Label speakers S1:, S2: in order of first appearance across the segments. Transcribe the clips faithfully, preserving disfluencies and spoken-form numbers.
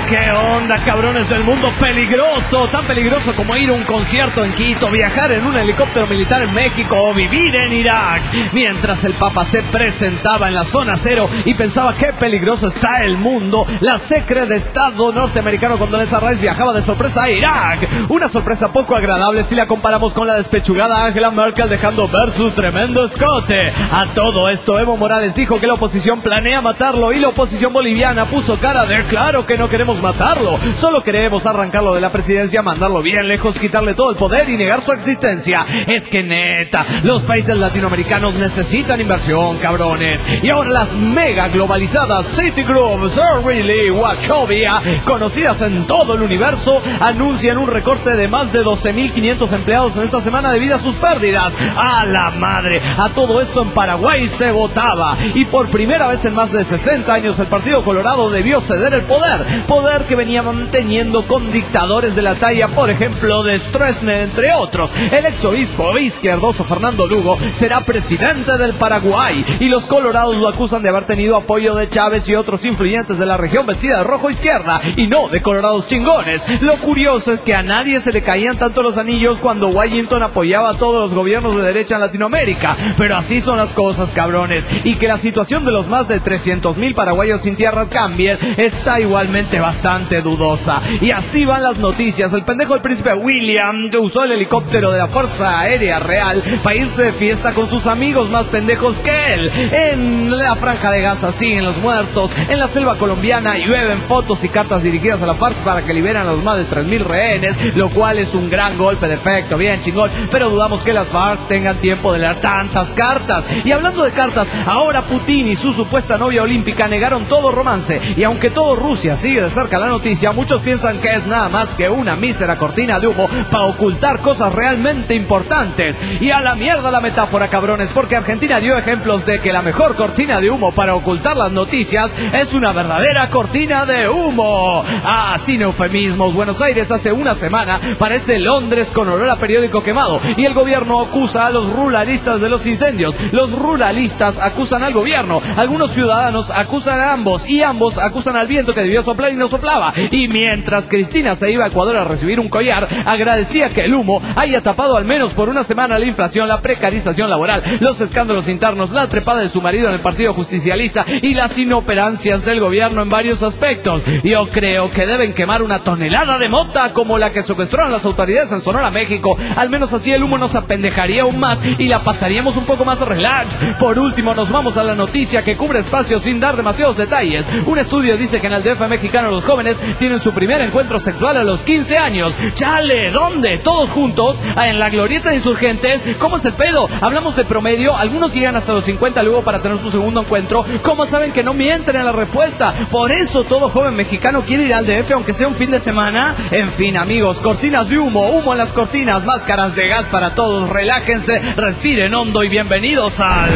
S1: ¿Qué onda, cabrones del mundo peligroso? Tan peligroso como ir a un concierto en Quito, viajar en un helicóptero militar en México o vivir en Irak. Mientras el Papa se presentaba en la zona cero y pensaba qué peligroso está el mundo, la secre de Estado norteamericano Condoleezza Rice viajaba de sorpresa a Irak. Una sorpresa poco agradable si la comparamos con la despechugada Angela Merkel dejando ver su tremendo escote. A todo esto, Evo Morales dijo que la oposición planea matarlo y la oposición boliviana puso cara de claro que no queremos matarlo, solo queremos arrancarlo de la presidencia, mandarlo bien lejos, quitarle todo el poder y negar su existencia. Es que neta, los países latinoamericanos necesitan inversión, cabrones. Y ahora las mega globalizadas Citigroup, Cerrilli, Wachovia, conocidas en todo el universo, anuncian un recorte de más de doce mil quinientos empleados en esta semana debido a sus pérdidas. ¡A la madre! A todo esto en Paraguay se votaba y por primera vez en más de sesenta años el Partido Colorado debió ceder el poder, poder que venía manteniendo con dictadores de la talla, por ejemplo, de Stroessner, entre otros. El exobispo izquierdoso Fernando Lugo será presidente del Paraguay y los colorados lo acusan de haber tenido apoyo de Chávez y otros influyentes de la región vestida de rojo izquierda y no de colorados chingones. Lo curioso es que a nadie se le caían tanto los anillos cuando Washington apoyaba a todos los gobiernos de derecha en Latinoamérica, pero así son las cosas, cabrones, y que la situación de los más de trescientos mil paraguayos sin tierras cambie está igualmente bastante dudosa. Y así van las noticias. El pendejo del príncipe William usó el helicóptero de la Fuerza Aérea Real para irse de fiesta con sus amigos más pendejos que él. En la Franja de Gaza siguen los muertos, en la selva colombiana llueven fotos y cartas dirigidas a la FARC para que liberen a los más de tres mil rehenes, lo cual es un gran golpe de efecto, bien chingón, pero dudamos que las FARC tengan tiempo de leer tantas cartas. Y hablando de cartas, ahora Putin y su supuesta novia olímpica negaron todo romance, y aunque todo Rusia sigue de cerca la noticia, muchos piensan que es nada más que una mísera cortina de humo para ocultar cosas realmente importantes. Y a la mierda la metáfora, cabrones, porque Argentina dio ejemplos de que la mejor cortina de humo para ocultar las noticias es una verdadera cortina de humo. Ah, sin eufemismos, Buenos Aires hace una semana parece Londres con olor a periódico quemado, y el gobierno acusa a los ruralistas de los incendios, los ruralistas acusan al gobierno, algunos ciudadanos acusan a ambos, y ambos acusan al viento que debió soplar y no soplaba. Y mientras Cristina se iba a Ecuador a recibir un collar, agradecía que el humo haya tapado al menos por una semana la inflación, la precarización laboral, los escándalos internos, la trepada de su marido en el Partido Justicialista y las inoperancias del gobierno en varios aspectos. Yo creo que deben quemar una tonelada de mota como la que secuestraron las autoridades en Sonora, México. Al menos así el humo nos apendejaría aún más y la pasaríamos un poco más relax. Por último, nos vamos a la noticia que cubre espacio sin dar demasiados detalles. Un estudio dice que en el D F mexicano los jóvenes tienen su primer encuentro sexual a los quince años. ¡Chale! ¿Dónde? ¿Todos juntos? Ah, ¿en la glorieta de Insurgentes? ¿Cómo es el pedo? Hablamos de promedio, algunos llegan hasta los cincuenta luego para tener su segundo encuentro. ¿Cómo saben que no mienten en la respuesta? Por eso todo joven mexicano quiere ir al D F aunque sea un fin de semana. En fin, amigos, cortinas de humo, humo en las cortinas, máscaras de gas para todos, relájense, respiren hondo y bienvenidos al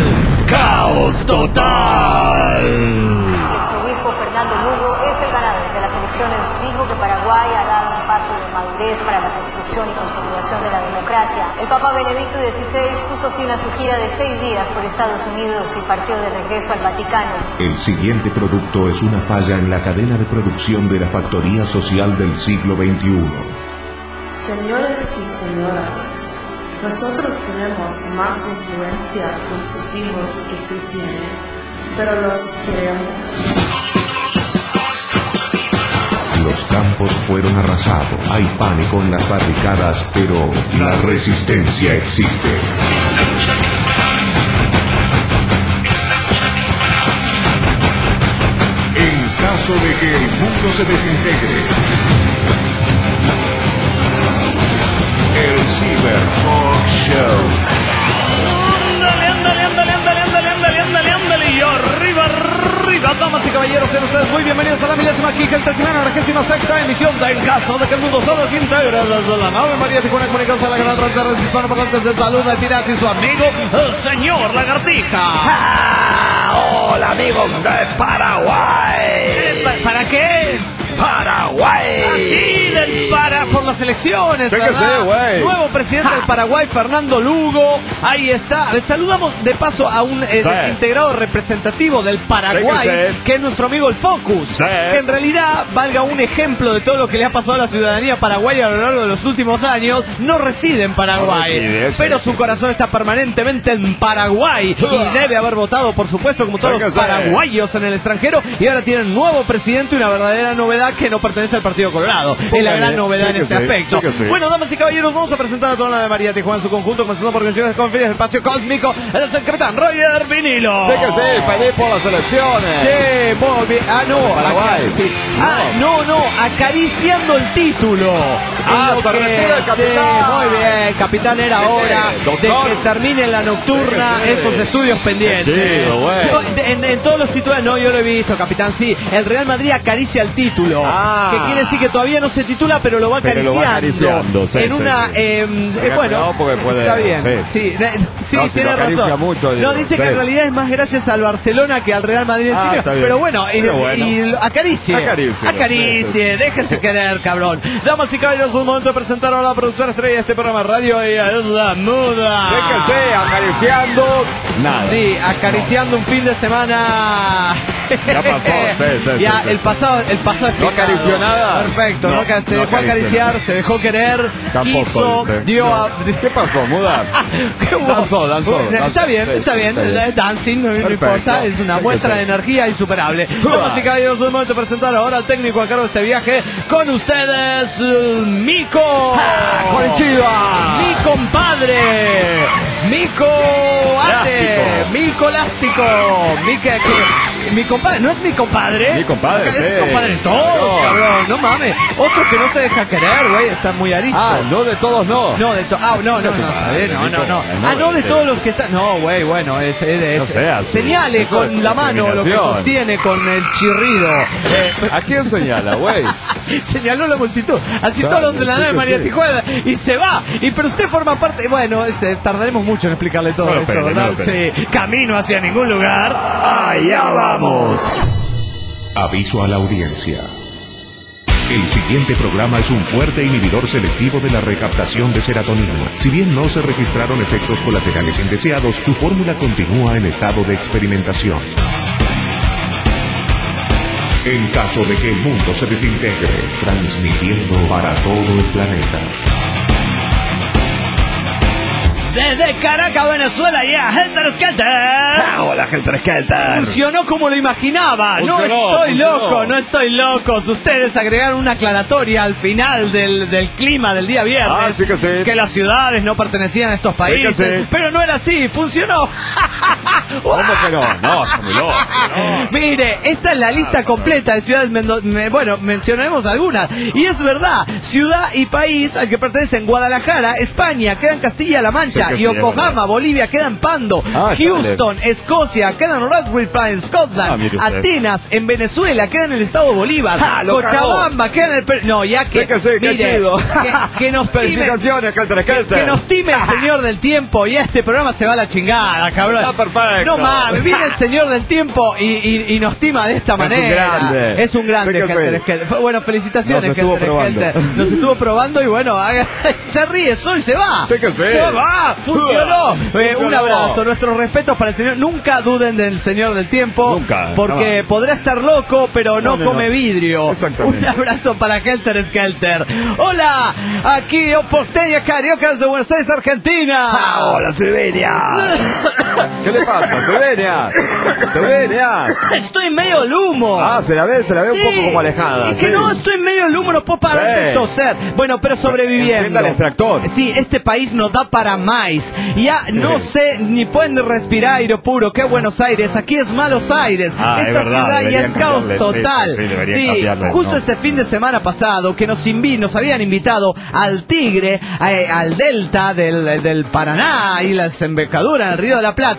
S1: Caos Total.
S2: El exobispo Fernando Lugo es el ganador de las elecciones. Dijo que Paraguay ha dado un paso de madurez para la construcción y consolidación de la democracia. El Papa Benedicto dieciséis puso fin a su gira de seis días por Estados Unidos y partió de regreso al Vaticano.
S3: El siguiente producto es una falla en la cadena de producción de la factoría social del siglo veintiuno.
S4: Señores y señoras, nosotros tenemos más influencia con sus hijos que tú tienes, pero los queremos.
S3: Los campos fueron arrasados. Hay pánico en las barricadas, pero la resistencia existe. En caso de que el mundo se desintegre, el Cyber Talk Show.
S1: Ándale, ándale, ándale, ándale, ándale, ándale, ándale, ándale, y arriba, arriba, damas y caballeros, sean ustedes muy bienvenidos a la milésima, quincuagésima, novagésima sexta emisión de En Caso de que el mundo se desintegre, desde la nave María Tijuana, comunicados a la gran red de redes hispanoparlantes de salud de Piras y su amigo, el señor Lagartija.
S5: ¡Ah! Hola, amigos de Paraguay.
S1: Eh, ¿Para qué?
S5: Paraguay.
S1: Así del para, por las elecciones,
S6: Sí que
S1: ¿verdad?
S6: sí, güey.
S1: Nuevo presidente del Paraguay, Fernando Lugo. Ahí está. A ver, saludamos de paso a un eh,
S6: Sí.
S1: desintegrado representativo del Paraguay,
S6: Sí que sí.
S1: que es nuestro amigo el Focus.
S6: Sí.
S1: Que en realidad valga un ejemplo de todo lo que le ha pasado a la ciudadanía paraguaya a lo largo de los últimos años. No reside en Paraguay,
S6: No reside, sí,
S1: pero
S6: sí.
S1: su corazón está permanentemente en Paraguay y debe haber votado, por supuesto, como todos
S6: Sí que
S1: los
S6: sí.
S1: paraguayos en el extranjero. Y ahora tienen nuevo presidente, una verdadera novedad que no pertenece al Partido Colorado. Es la gran novedad
S6: Sí
S1: en
S6: que
S1: este
S6: sí,
S1: aspecto.
S6: sí que sí.
S1: Bueno, damas y caballeros, vamos a presentar a toda la de María Tijuana en su conjunto, comenzando por canciones de conferencia espacio cósmico. Él es el capitán Roger Vinilo.
S6: Sí que sí, feliz por las elecciones.
S1: Sí, muy bien. Ah, no,
S6: Paraguay.
S1: acá- sí. Ah, no, no, acariciando el título.
S6: Ah,
S1: En lo
S6: se
S1: que-
S6: retira el
S1: sí,
S6: capitán.
S1: muy bien, capitán, era
S6: Sí,
S1: hora de
S6: doctor.
S1: que termine la nocturna
S6: Sí, sí.
S1: esos estudios pendientes.
S6: Qué chido, güey.
S1: No, en, en todos los titulares, no, yo lo he visto, capitán, sí. El Real Madrid acaricia el título.
S6: Ah.
S1: Que quiere decir que todavía no se titula, pero lo va
S6: Pero
S1: acariciando.
S6: lo va acariciando, sí,
S1: en
S6: sí,
S1: una,
S6: sí.
S1: eh, eh,
S6: Tenga
S1: bueno,
S6: cuidado porque puede-
S1: está bien. Sí,
S6: sí.
S1: sí, eh, sí,
S6: No, si
S1: tiene
S6: lo acaricia
S1: razón.
S6: mucho, digo,
S1: no, dice
S6: sí.
S1: que en realidad es más gracias al Barcelona que al Real Madrid.
S6: Ah,
S1: Sí,
S6: está bien.
S1: pero bueno, y,
S6: Pero bueno.
S1: y lo- acaricie.
S6: Acaricie.
S1: Acaricie, déjese querer, cabrón. Damas y caballeros, es un momento de presentar a la productora estrella de este programa Radio y es la muda.
S6: Sí que sí, acariciando. Nada.
S1: Sí, acariciando un fin de semana.
S6: Ya pasó, sí, sí,
S1: Ya,
S6: sí, sí.
S1: el pasado, el pasado es
S6: ¿No
S1: pisado.
S6: acarició nada?
S1: Perfecto,
S6: No,
S1: no, ca- se
S6: no
S1: dejó
S6: acarició
S1: acariciar,
S6: nada.
S1: se dejó querer,
S6: Tampoco,
S1: hizo,
S6: dice.
S1: dio
S6: No.
S1: a...
S6: ¿Qué pasó, muda?
S1: ¿Qué hubo?
S6: Danzó, danzó,
S1: Está
S6: danzó.
S1: bien,
S6: Sí,
S1: está bien.
S6: está bien.
S1: Eh, Dancing, no, no
S6: Perfecto.
S1: importa. Es una
S6: Sí,
S1: muestra
S6: sí.
S1: de energía insuperable. Damas y caballeros, es el momento de presentar ahora al técnico a cargo de este viaje. Con ustedes, eh, Mico.
S6: ¡Konnichiwa!
S1: Mi compadre. Mico Ate.
S6: Lástico.
S1: Mico Lástico. Mi, que- que- mi compadre. ¿No es mi compadre?
S6: Mi compadre,
S1: Es
S6: sí.
S1: compadre de todos,
S6: Claro.
S1: cabrón. No mames. Otro que no se deja querer, güey. Está muy arisco.
S6: Ah, no de todos no.
S1: No, de to ah, no, no, no, está bien, no, no, no. Ah, no, de todos los que están. No, güey, bueno, es. es, es-
S6: No seas,
S1: señale
S6: eso
S1: con
S6: es
S1: la mano lo que
S6: discriminación.
S1: sostiene con el chirrido. Eh,
S6: ¿A quién señala, güey?
S1: señaló la multitud. Así
S6: Claro,
S1: todos los de la
S6: sí
S1: nave
S6: que
S1: María
S6: sí.
S1: Tijuana. Y se va. Y pero usted forma parte. Bueno, ese, tardaremos mucho en explicarle todo
S6: No lo
S1: esto,
S6: espere,
S1: ¿verdad?
S6: no lo espere.
S1: Sí. Camino hacia ningún lugar. Allá vamos.
S3: Aviso a la audiencia. El siguiente programa es un fuerte inhibidor selectivo de la recaptación de serotonina. Si bien no se registraron efectos colaterales indeseados, su fórmula continúa en estado de experimentación. En caso de que el mundo se desintegre, transmitiendo para todo el planeta.
S1: Desde Caracas, Venezuela, ya, Helter Skelter.
S6: Ah, hola, Helter Skelter.
S1: Funcionó como lo imaginaba. No
S6: Funcionó,
S1: estoy
S6: funcionó.
S1: loco, no estoy locos. Ustedes agregaron una aclaratoria al final del, del clima del día viernes.
S6: Ah, sí que sí.
S1: Que las ciudades no pertenecían a estos
S6: Sí que
S1: países.
S6: sí.
S1: Pero no era así, funcionó.
S6: ¿Cómo que no? No, está muy loco. No.
S1: Mire, esta es la lista completa de ciudades, mendo- me- bueno, mencionaremos algunas. Y es verdad, ciudad y país al que pertenecen Guadalajara, España, queda en Castilla-La Mancha,
S6: Sí que sí,
S1: y
S6: es
S1: Yokohama,
S6: verdad.
S1: Bolivia, queda en Pando,
S6: Ah,
S1: Houston, Escocia, queda en Rockville Plains,
S6: Ah,
S1: Scotland,
S6: mire usted.
S1: Atenas, en Venezuela, queda en el estado de Bolívar,
S6: Ah, lo
S1: Cochabamba, queda en el... per- No, ya que...
S6: Sí que sí, qué
S1: mire,
S6: chido.
S1: que, que nos time,
S6: Felicitaciones, Helter
S1: que,
S6: Skelter.
S1: que nos time el señor del tiempo y este programa se va a la chingada, cabrón.
S6: Está perfecto.
S1: No mames, viene el señor del tiempo y, y, y nos tima de esta
S6: Es un
S1: manera.
S6: grande.
S1: Es un grande,
S6: Sí que
S1: Helter
S6: sí.
S1: Skelter. Fue- Bueno, felicitaciones,
S6: Nos estuvo
S1: Helter
S6: probando.
S1: Skelter. Nos estuvo probando y bueno, haga- se ríe, Sol se va.
S6: Sí que sí.
S1: Se va, funcionó. Eh, un
S6: Funcionó.
S1: abrazo, nuestros respetos para el señor. Nunca duden del señor del tiempo.
S6: Nunca,
S1: Porque
S6: jamás.
S1: podrá estar loco, pero no,
S6: No, no,
S1: come
S6: no.
S1: vidrio.
S6: Exactamente.
S1: Un abrazo para Helter Skelter. Hola, aquí Porteña Cariocas de Buenos Aires, Argentina.
S6: Ah, hola, Silvenia. ¿Qué le pasa, Silvenia? Silvenia.
S1: Estoy medio al humo.
S6: Ah, se la ve, se la ve
S1: Sí.
S6: un poco como alejada.
S1: Es que
S6: sí.
S1: no, estoy medio al humo, no puedo parar de
S6: Sí.
S1: toser. Bueno, pero sobreviviendo.
S6: Encienda el extractor.
S1: Sí, este país nos da para más. Ya no
S6: Sí.
S1: sé, ni pueden respirar aire puro. Qué Buenos Aires, aquí es Malos Aires.
S6: Ah, es
S1: Esta
S6: verdad,
S1: ciudad ya
S6: deberían
S1: es caos
S6: cambiarle, sí,
S1: total.
S6: sí, sí, deberían cambiarle el
S1: justo
S6: nombre.
S1: este fin de semana pasado que nos, invi nos habían invitado al Tigre, eh, al Delta del, del Paraná y la desembocaduras en el Río de la Plata, donde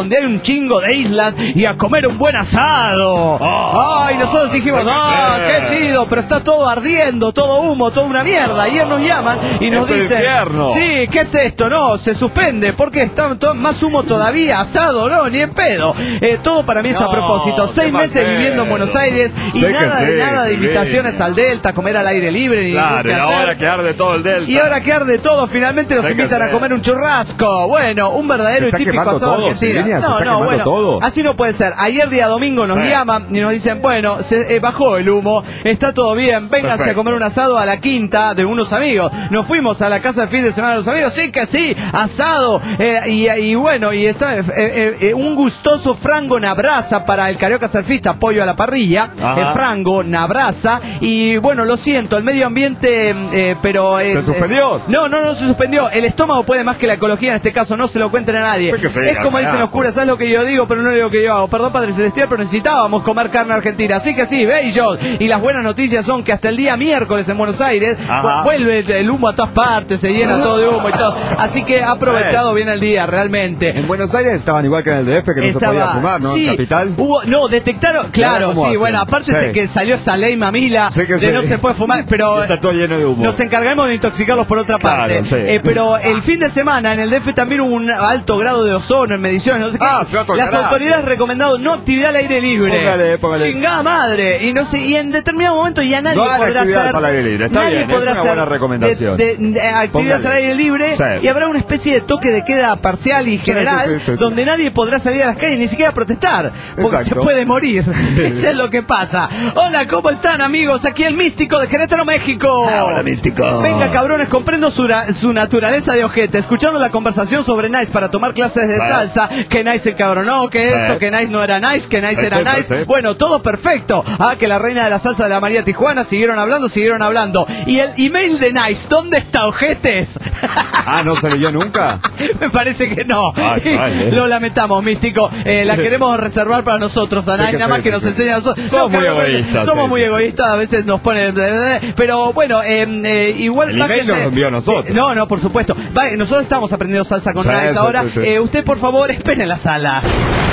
S1: donde hay un chingo de islas y a comer un buen asado. Oh, Ay, nosotros dijimos, ¡ah, qué chido! Pero está todo ardiendo, todo humo, toda una mierda. Y ellos nos llaman y nos
S6: es
S1: dicen, sí, ¿qué es esto? No, se suspende, porque está to- más humo todavía, asado, no, ni en pedo. Eh, todo para mí es no, a propósito. Seis meses viviendo en Buenos Aires y sé nada de sí, nada de invitaciones bien. Al Delta, comer al aire libre, ni
S6: claro,
S1: y
S6: ahora que arde todo el Delta.
S1: Y ahora que arde todo, finalmente nos sé invitan a comer un churrasco. Bueno, un verdadero y típico asado
S6: todo,
S1: argentino. No, no, bueno, todo. Así no puede ser. Ayer día domingo nos sí. llaman y nos dicen, bueno, se eh, bajó el humo, está todo bien, vénganse Perfecto. a comer un asado a la quinta de unos amigos. Nos fuimos a la casa de fin de semana de los amigos, sí que sí, asado, eh, y, y bueno, y está eh, eh, eh, un gustoso frango nabrasa para el carioca surfista, pollo a la parrilla, eh, frango nabrasa, y bueno, lo siento, el medio ambiente, eh, pero... Eh,
S6: ¿Se suspendió?
S1: Eh, no, no, no se suspendió, el estómago puede más que la ecología en este caso, no se lo cuenten a nadie. Sí sí, es como dicen los curas, ¿sabes lo que yo digo? Pero no lo que yo hago. Perdón, Padre Celestial, pero necesitábamos comer carne argentina, así que sí, bellos. Y las buenas noticias son que hasta el día miércoles en Buenos Aires Ajá. vuelve el humo a todas partes, se llena todo de humo y todo. Así que ha aprovechado sí. bien el día, realmente.
S6: En Buenos Aires estaban igual que en el D F, que no Estaba, se podía fumar, ¿no?
S1: Sí,
S6: en Capital.
S1: Hubo, no, detectaron, claro, sí, hacen? bueno, aparte sí. de que salió esa ley mamila sí de sí. no se puede fumar, pero
S6: está todo lleno de humo.
S1: Nos encargamos de intoxicarlos por otra
S6: claro,
S1: parte.
S6: Sí.
S1: Eh, pero el fin de semana en el D F también hubo un alto grado de ozono en mediciones, no sé qué.
S6: Ah,
S1: Las autoridades recomendado no actividad al aire libre.
S6: Póngale, póngale.
S1: Chingada madre. Y no sé, y en determinado momento ya nadie
S6: no
S1: podrá hacer
S6: al aire libre. Está
S1: nadie
S6: bien,
S1: podrá
S6: es una
S1: hacer
S6: buena recomendación.
S1: De, de, de actividades al aire libre sí. y habrá una especie de toque de queda parcial y general sí, sí, sí, sí, donde sí. nadie podrá salir a las calles ni siquiera protestar porque Exacto. se puede morir. Eso es lo que pasa. Hola, ¿cómo están, amigos? Aquí el místico de Querétaro, México.
S6: Hola, místico.
S1: Venga, cabrones, comprendo su, su naturaleza de ojete. Escuchando la conversación sobre Nice para tomar clases de sí. salsa, que Nice se cabronó, que sí. esto, que Nice no era Nice, que Nice era Nice. Sí. Bueno, todo perfecto. Ah, que la reina de la salsa de la María Tijuana, siguieron hablando, siguieron hablando. Y el email de Nice, ¿dónde está, ojetes?
S6: Ah, ¿no se leyó nunca?
S1: Me parece que no. Ay, ay, eh. Lo lamentamos, místico. Eh, la queremos reservar para nosotros, a Nice, sí, nada más sí, que sí, nos sí. enseña a nosotros.
S6: Somos no, muy egoístas.
S1: Somos
S6: sí,
S1: muy
S6: sí.
S1: egoístas, a veces nos ponen... Pero bueno, eh, eh, igual...
S6: El email nos lo envió a nosotros.
S1: Sí, no, no, por supuesto. Va, nosotros estamos aprendiendo salsa con sí, Nice sí, ahora. Sí, sí. Eh, usted, por favor, espere en la sala.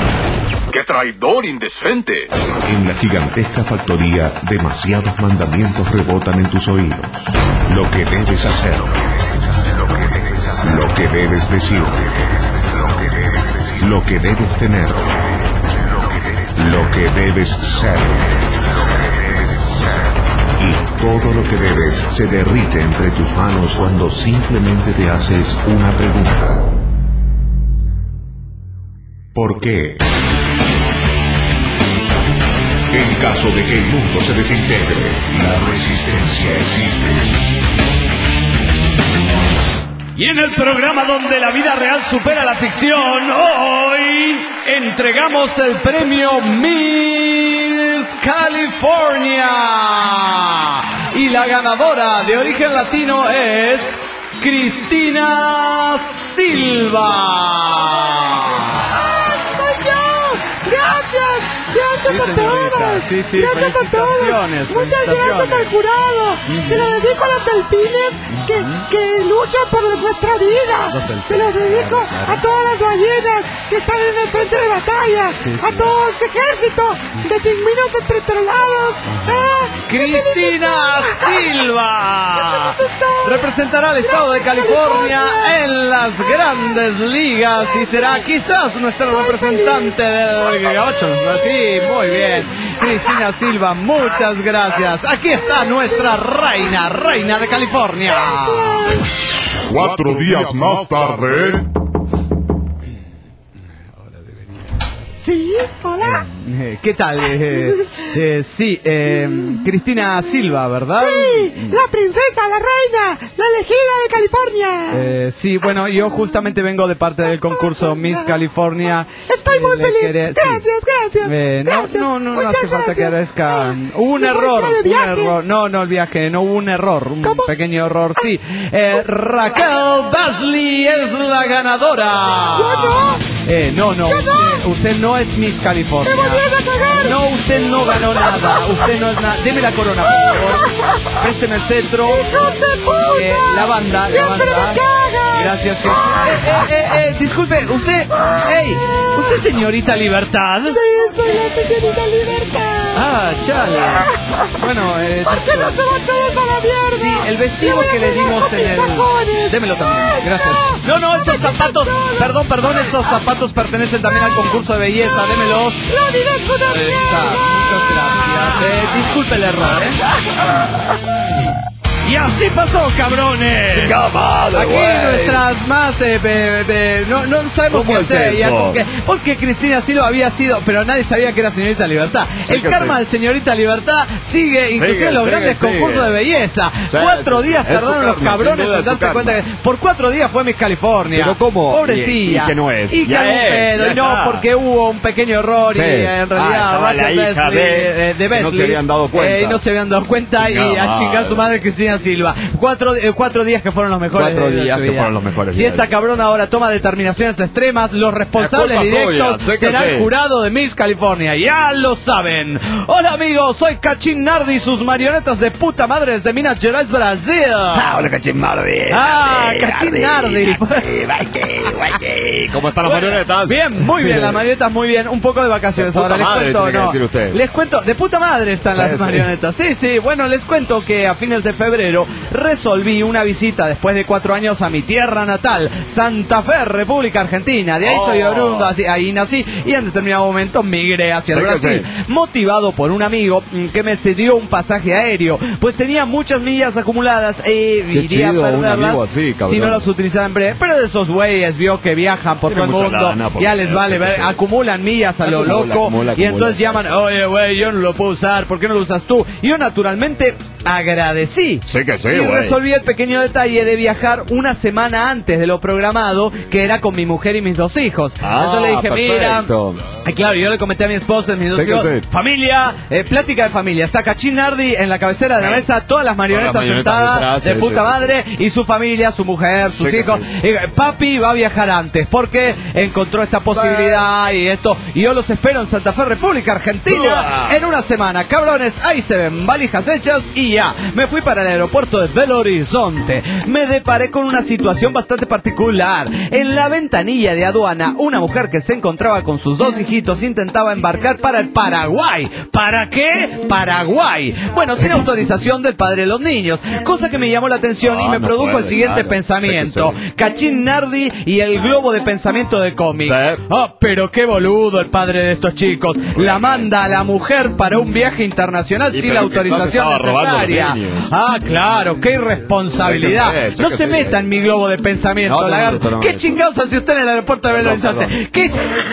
S3: ¡Qué traidor indecente! En la gigantesca factoría, demasiados mandamientos rebotan en tus oídos. Lo que debes hacer. Lo que debes decir. Lo que debes tener. Lo que debes ser. Y todo lo que debes se derrite entre tus manos cuando simplemente te haces una pregunta. ¿Por qué? En caso de que el mundo se desintegre, la resistencia existe.
S1: Y en el programa donde la vida real supera la ficción, hoy entregamos el premio Miss California. Y la ganadora de origen latino es Cristina Silva.
S7: Gracias sí, a todos.
S1: Sí, sí,
S7: gracias a todos. Muchas gracias al jurado. Uh-huh. Se lo dedico a los delfines que, uh-huh. que luchan por nuestra vida. Se lo dedico uh-huh. a todas las ballenas que están en el frente de batalla. Sí, sí. A todo ese ejército de pingüinos empetrolados.
S1: Uh-huh. ¿Eh? Cristina Silva representará al estado de California, California en las grandes ligas y será quizás nuestra Soy representante feliz. del gabacho. Así, muy bien. Cristina Silva, muchas gracias. Aquí está nuestra reina, reina de California.
S7: Gracias.
S8: Cuatro días más tarde.
S7: Sí, hola.
S1: Eh, ¿Qué tal? Eh, eh, sí, eh, Cristina Silva, ¿verdad?
S7: Sí, la princesa, la reina, la elegida de California.
S1: Eh, sí, bueno, yo justamente vengo de parte del concurso Miss California.
S7: Estoy muy feliz.
S1: Quería,
S7: gracias,
S1: sí.
S7: gracias,
S1: eh, no,
S7: gracias.
S1: No, no, no,
S7: no
S1: hace falta
S7: gracias.
S1: que agradezca. Hubo un error, un error. No, no el viaje, no hubo un error, un ¿Cómo? pequeño error, sí. Eh, Raquel Basley es la ganadora.
S7: ¿Cómo?
S1: Eh, no, no, usted, usted no es Miss California. No, usted no ganó nada. Usted no es nada. Deme la corona, por favor. Présteme el cetro. Eh, la banda, la banda. Gracias, que... eh, eh, eh, eh, disculpe, usted... Ey, ¿usted es señorita Libertad?
S7: Sí, soy la señorita Libertad.
S1: Ah, chale. Bueno, eh...
S7: ¿Por qué no se van todos a la mierda?
S1: Sí, el vestido que le dimos en el... Démelo también, gracias. No, no, esos zapatos... Perdón, perdón, esos zapatos pertenecen también al concurso de belleza, démelos.
S7: ¡La directo de
S1: Ahí está, muchas gracias. Eh, disculpe el error, ¿eh? Y así pasó, cabrones.
S6: Cabal,
S1: Aquí
S6: güey.
S1: nuestras más eh, be, be, no, no sabemos qué hacer ya, porque, porque Cristina Silva había sido, pero nadie sabía que era señorita Libertad. Sí, el karma sí. de señorita Libertad sigue, inclusive sigue, en los sigue, grandes sigue. concursos de belleza. Sí, cuatro días tardaron los cabrones en darse cuenta que por cuatro días fue Miss California.
S6: Pero cómo,
S1: pobrecilla.
S6: Y, y que no es.
S1: Y que un pedo, y no, porque hubo un pequeño error sí. y en realidad
S6: ah, la hija Besley,
S1: de, de Besley,
S6: no se habían dado cuenta.
S1: Eh, y no se habían dado cuenta y a chingar su madre Cristina Silva. Cuatro, eh, cuatro días que fueron los mejores.
S6: Cuatro días que fueron los mejores.
S1: Si esta cabrona ahora toma determinaciones extremas, los responsables directos será el jurado de Miss California. Ya lo saben. Hola amigos, soy Cachín Nardi, sus marionetas de puta madre desde Minas Gerais, Brasil.
S5: Ah, hola Cachín Nardi.
S1: Ah, Cachín Nardi.
S6: ¿Cómo están las marionetas?
S1: Bien, muy bien, las marionetas muy bien. Un poco de vacaciones ahora, les cuento, no. Les cuento, de puta madre están sí, las sí. marionetas. Sí, sí, bueno, les cuento que a fines de febrero resolví una visita después de cuatro años a mi tierra natal, Santa Fe, República Argentina. De ahí oh. soy oriundo, así, ahí nací y en determinado momento migré hacia el Brasil, sí. motivado por un amigo que me cedió un pasaje aéreo, pues tenía muchas millas acumuladas e iría a perderlas así, si no las utilizaba en breve. Pero de esos güeyes vio que viajan por Tiene todo el mundo, lana, ya les vale ver, sí. acumulan millas a lo acumula, loco acumula, acumula, y entonces acumula. llaman, oye güey, yo no lo puedo usar, ¿por qué no lo usas tú? Y yo naturalmente agradecí.
S6: Sí que sí,
S1: y
S6: wey.
S1: resolví el pequeño detalle de viajar una semana antes de lo programado, que era con mi mujer y mis dos hijos.
S6: Ah,
S1: entonces le dije,
S6: perfecto.
S1: mira, y claro, yo le comenté a mi esposa y mis dos
S6: sí
S1: hijos,
S6: sí.
S1: familia, eh, plática de familia, está Cachín Nardi en la cabecera de la mesa, todas las marionetas, todas las marionetas sentadas detrás, de sí, puta sí, madre, sí. y su familia, su mujer, sus sí hijos. Sí. Y, papi va a viajar antes, porque encontró esta posibilidad y esto, y yo los espero en Santa Fe, República Argentina, uh. en una semana. Cabrones, ahí se ven, valijas hechas y ya. Me fui para el aeropuerto de Belo Horizonte. Me deparé con una situación bastante particular. En la ventanilla de aduana, una mujer que se encontraba con sus dos hijitos intentaba embarcar para el Paraguay. ¿Para qué? Paraguay. Bueno, sin autorización del padre de los niños. Cosa que me llamó la atención no, y me no produjo puede, el siguiente claro. pensamiento. Sí, sí. Cachín Nardi y el globo de pensamiento de cómic. Sí. Ah, pero qué boludo el padre de estos chicos. La manda a la mujer para un viaje internacional y sin la autorización necesaria. Ah, claro, qué irresponsabilidad. No se meta en mi globo de pensamiento, no, lagarto. No, ¿Qué chingados hace usted en el aeropuerto de Belo Horizonte? ¿Qué?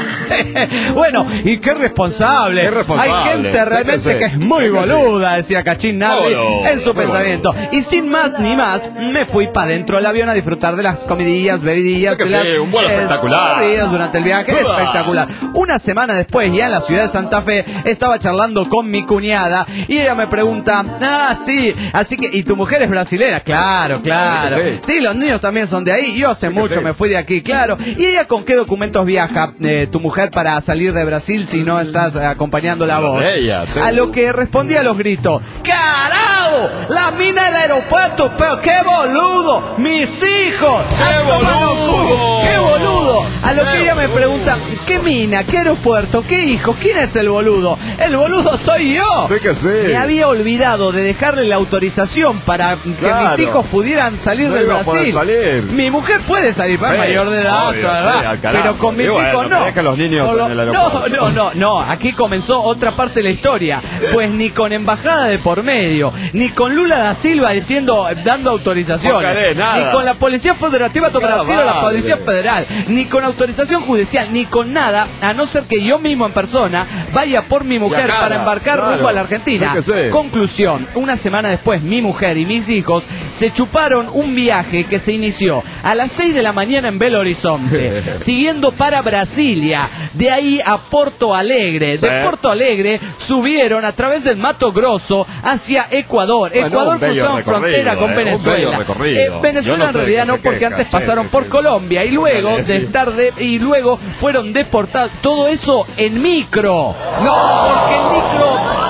S1: Bueno, y qué responsable. Qué responsable. Hay gente realmente sí, que es muy boluda, decía Cachín Nardi oh, no, en su pensamiento. Bueno. Y sin más ni más, me fui para dentro del avión a disfrutar de las comidillas, bebidillas, de las,
S6: sí, un vuelo espectacular.
S1: Durante el viaje, uh. espectacular. Una semana después, ya en la ciudad de Santa Fe, estaba charlando con mi cuñada y ella me pregunta, ah, sí, así que, ¿y tu mujer es brasilera? Claro, claro. Sí, sí los niños también son de ahí. Yo hace sí mucho sí. me fui de aquí, claro. ¿Y ella con qué documentos viaja eh, tu mujer para salir de Brasil si no estás eh, acompañando la voz?
S6: Ella, sí.
S1: A lo que respondía a los gritos, ¡carajo! La mina del aeropuerto, pero qué boludo, mis hijos.
S6: ¡Qué boludo!
S1: ¡Qué boludo! A lo que ella me pregunta, ¿qué mina? ¿Qué aeropuerto? ¿Qué hijo? ¿Quién es el boludo? El boludo soy yo.
S6: Sí que sí.
S1: Me había olvidado de dejarle la autorización para que claro. mis hijos pudieran salir no del Brasil.
S6: Salir.
S1: Mi mujer puede salir, sí, mayor de edad, obvio, ¿verdad? Sí, pero con mis bueno, hijos no.
S6: Que los niños
S1: lo,
S6: en el
S1: no, no, no, no. Aquí comenzó otra parte de la historia. Pues ni con embajada de por medio, ni con Lula da Silva diciendo, dando autorizaciones, ni con la Policía Federativa de Brasil o la Policía Federal, ni con autorización judicial, ni con nada, a no ser que yo mismo en persona vaya por mi mujer cara, para embarcar claro. rumbo a la Argentina. Sí sí. Conclusión, una semana después mi mujer y mis hijos se chuparon un viaje que se inició a las seis de la mañana en Belo Horizonte, siguiendo para Brasilia, de ahí a Porto Alegre, sí. de Porto Alegre subieron a través del Mato Grosso hacia Ecuador. Bueno, Ecuador cruzaron frontera con eh, Venezuela. Eh, Venezuela no en realidad no, porque antes queja, pasaron sí, por sí, Colombia y luego sí. de estar de, y luego fueron deportados. Todo eso en micro.
S6: No,
S1: porque el micro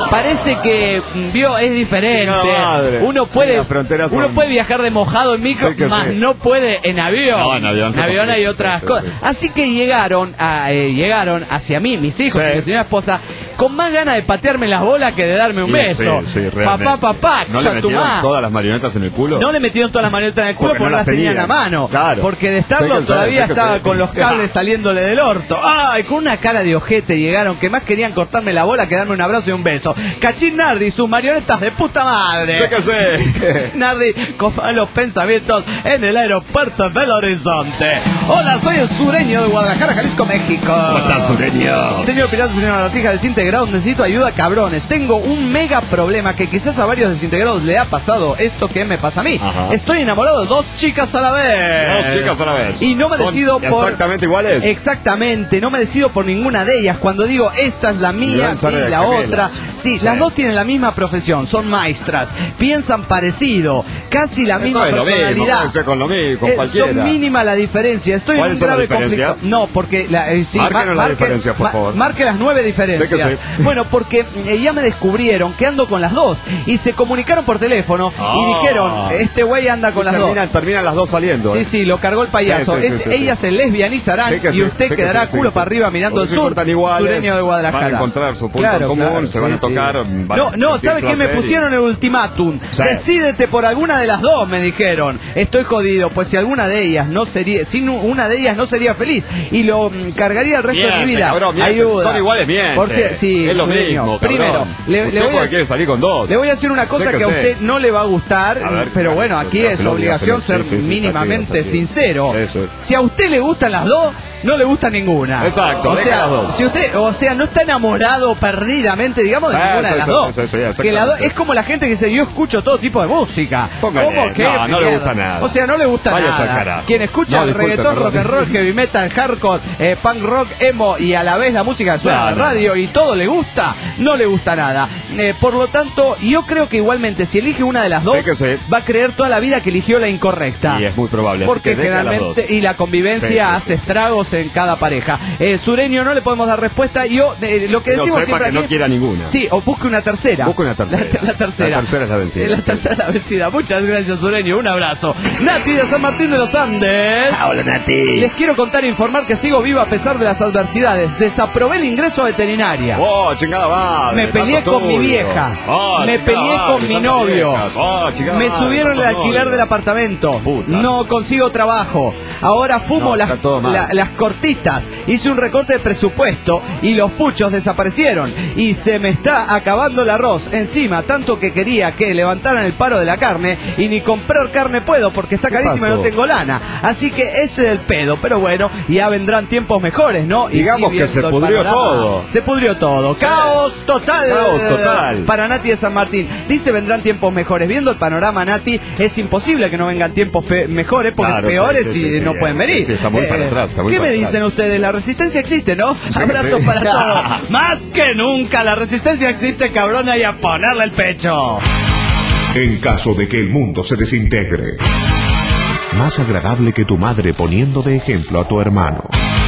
S1: parece que, vio, es diferente. Uno puede uno son... puede viajar de mojado en micro, sí más sí. no puede en avión. No, en avión, en avión hay otras sí, cosas. Sí, sí. Así que llegaron, a, eh, llegaron hacia mí, mis hijos, sí. mi señora esposa, con más ganas de patearme las bolas que de darme un sí, beso. Sí, sí, papá, papá,
S6: ¿no le metieron todas las marionetas en el culo?
S1: No le metieron todas las marionetas en el culo porque, porque no las tenían a mano. Claro. Porque de estarlo todavía estaba con los cables saliéndole del orto. Ay, con una cara de ojete llegaron que más querían cortarme la bola que darme un abrazo y un beso. Cachín Nardi, sus marionetas de puta madre.
S6: Sé que sé.
S1: Nardi, con malos pensamientos en el aeropuerto del Horizonte. Hola, soy el sureño de Guadalajara, Jalisco, México.
S6: ¿Cómo estás, sureño?
S1: Señor Pirazo, señora Latija desintegrados, necesito ayuda, cabrones. Tengo un mega problema que quizás a varios desintegrados le ha pasado esto que me pasa a mí. Ajá. Estoy enamorado de dos chicas a la vez.
S6: Dos chicas a la vez.
S1: Y no me
S6: ¿Son
S1: decido por...
S6: exactamente iguales?
S1: Exactamente, no me decido por ninguna de ellas. Cuando digo, esta es la mía y la otra. Sí, sí, las dos tienen la misma profesión, son maestras, piensan parecido, casi la misma
S6: no
S1: personalidad.
S6: Mismo, con lo mismo, con
S1: eh, son mínima la diferencia. Estoy en un grave conflicto. No, porque la, eh, sí,
S6: Márquenos
S1: mar,
S6: la diferencia, por favor.
S1: Marque las nueve diferencias.
S6: Sé que sí.
S1: Bueno, porque eh, ya me descubrieron que ando con las dos y se comunicaron por teléfono oh. y dijeron, este güey anda con y las
S6: terminan,
S1: dos.
S6: Terminan las dos saliendo.
S1: Sí,
S6: eh.
S1: sí, lo cargó el payaso.
S6: Sí, sí,
S1: es,
S6: sí, sí,
S1: ellas
S6: sí.
S1: se lesbianizarán sí y usted
S6: sí,
S1: quedará
S6: sí,
S1: culo
S6: sí,
S1: para
S6: sí.
S1: arriba mirando el sur.
S6: Iguales,
S1: sureño de Guadalajara.
S6: Van a encontrar su punto
S1: claro,
S6: en común,
S1: claro,
S6: se van
S1: sí,
S6: a tocar.
S1: Sí. Van no, no, ¿sabe qué? Me pusieron el ultimátum. Sí. Decídete por alguna de las dos, me dijeron. Estoy jodido, pues si alguna de ellas no sería, sin una de ellas no sería feliz y lo mm, cargaría el resto
S6: miente,
S1: de mi vida.
S6: Cabrón,
S1: ayuda.
S6: Son iguales, bien.
S1: Por si, sí,
S6: es lo
S1: sureño.
S6: mismo.
S1: Primero, le, le voy a
S6: quiere salir con dos.
S1: Le voy a decir una cosa que, que a usted no le va a gustar, a ver, pero bueno, aquí es obligación ser sí, sí, sí, mínimamente sí, sincero. Eso. Si a usted le gustan las dos, no le gusta ninguna.
S6: Exacto.
S1: O sea, si usted, o sea, no está enamorado perdidamente, digamos, de ah, ninguna de las dos. Sí, sí, sí, que la do es como la gente que dice, yo escucho todo tipo de música.
S6: Póngale. ¿Cómo que? No, no le gusta nada.
S1: O sea, no le gusta
S6: Vaya
S1: nada. Quien escucha
S6: no,
S1: el reggaetón, rock and roll, heavy metal, hardcore, eh, punk rock, emo y a la vez la música que suena en la radio y todo le gusta, no le gusta nada. Eh, por lo tanto, yo creo que igualmente si elige una de las dos, sí sí. va a creer toda la vida que eligió la incorrecta.
S6: Y es muy probable.
S1: Porque generalmente, y la convivencia sí, hace sí. estragos en cada pareja. Eh, sureño, no le podemos dar respuesta. Yo, eh, lo que
S6: Pero
S1: decimos
S6: sepa
S1: siempre
S6: que
S1: aquí,
S6: no quiera ninguna.
S1: Sí, o busque una tercera.
S6: Busque una tercera.
S1: La, la tercera.
S6: La tercera es la vencida.
S1: La tercera es la vencida. Muchas gracias, sureño. Un abrazo. Nati de San Martín de los Andes.
S5: Hola, Nati.
S1: Les quiero contar e informar que sigo vivo a pesar de las adversidades. Desaprobé el ingreso a veterinaria.
S6: Oh, chingada madre.
S1: Me peleé con tuyo. mi vieja. Oh, me peleé madre, con mi novio. Oh, me subieron el alquiler novio. del apartamento. Puta. No consigo trabajo. Ahora fumo no, las, la, las cortitas. Hice un recorte de presupuesto y los puchos desaparecieron. Y se me está acabando el arroz. Encima, tanto que quería que levantaran el paro de la carne y ni comprar carne puedo porque está carísima y no tengo lana. Así que ese es el pedo. Pero bueno, ya vendrán tiempos mejores, ¿no? Y
S6: digamos que se pudrió todo.
S1: Se pudrió todo. Caos total.
S6: Caos total.
S1: Para Nati de San Martín. Dice vendrán tiempos mejores. Viendo el panorama, Nati, es imposible que no vengan tiempos mejores porque claro, peores sí, sí, y sí, no sí, pueden venir.
S6: Sí, está muy eh, para atrás, está muy
S1: ¿Qué
S6: para
S1: me
S6: atrás.
S1: dicen ustedes? La resistencia existe, ¿no? Sí, Abrazos sí. para todos. Más que nunca la resistencia existe, cabrona, y a ponerle el pecho.
S3: En caso de que el mundo se desintegre, más agradable que tu madre poniendo de ejemplo a tu hermano.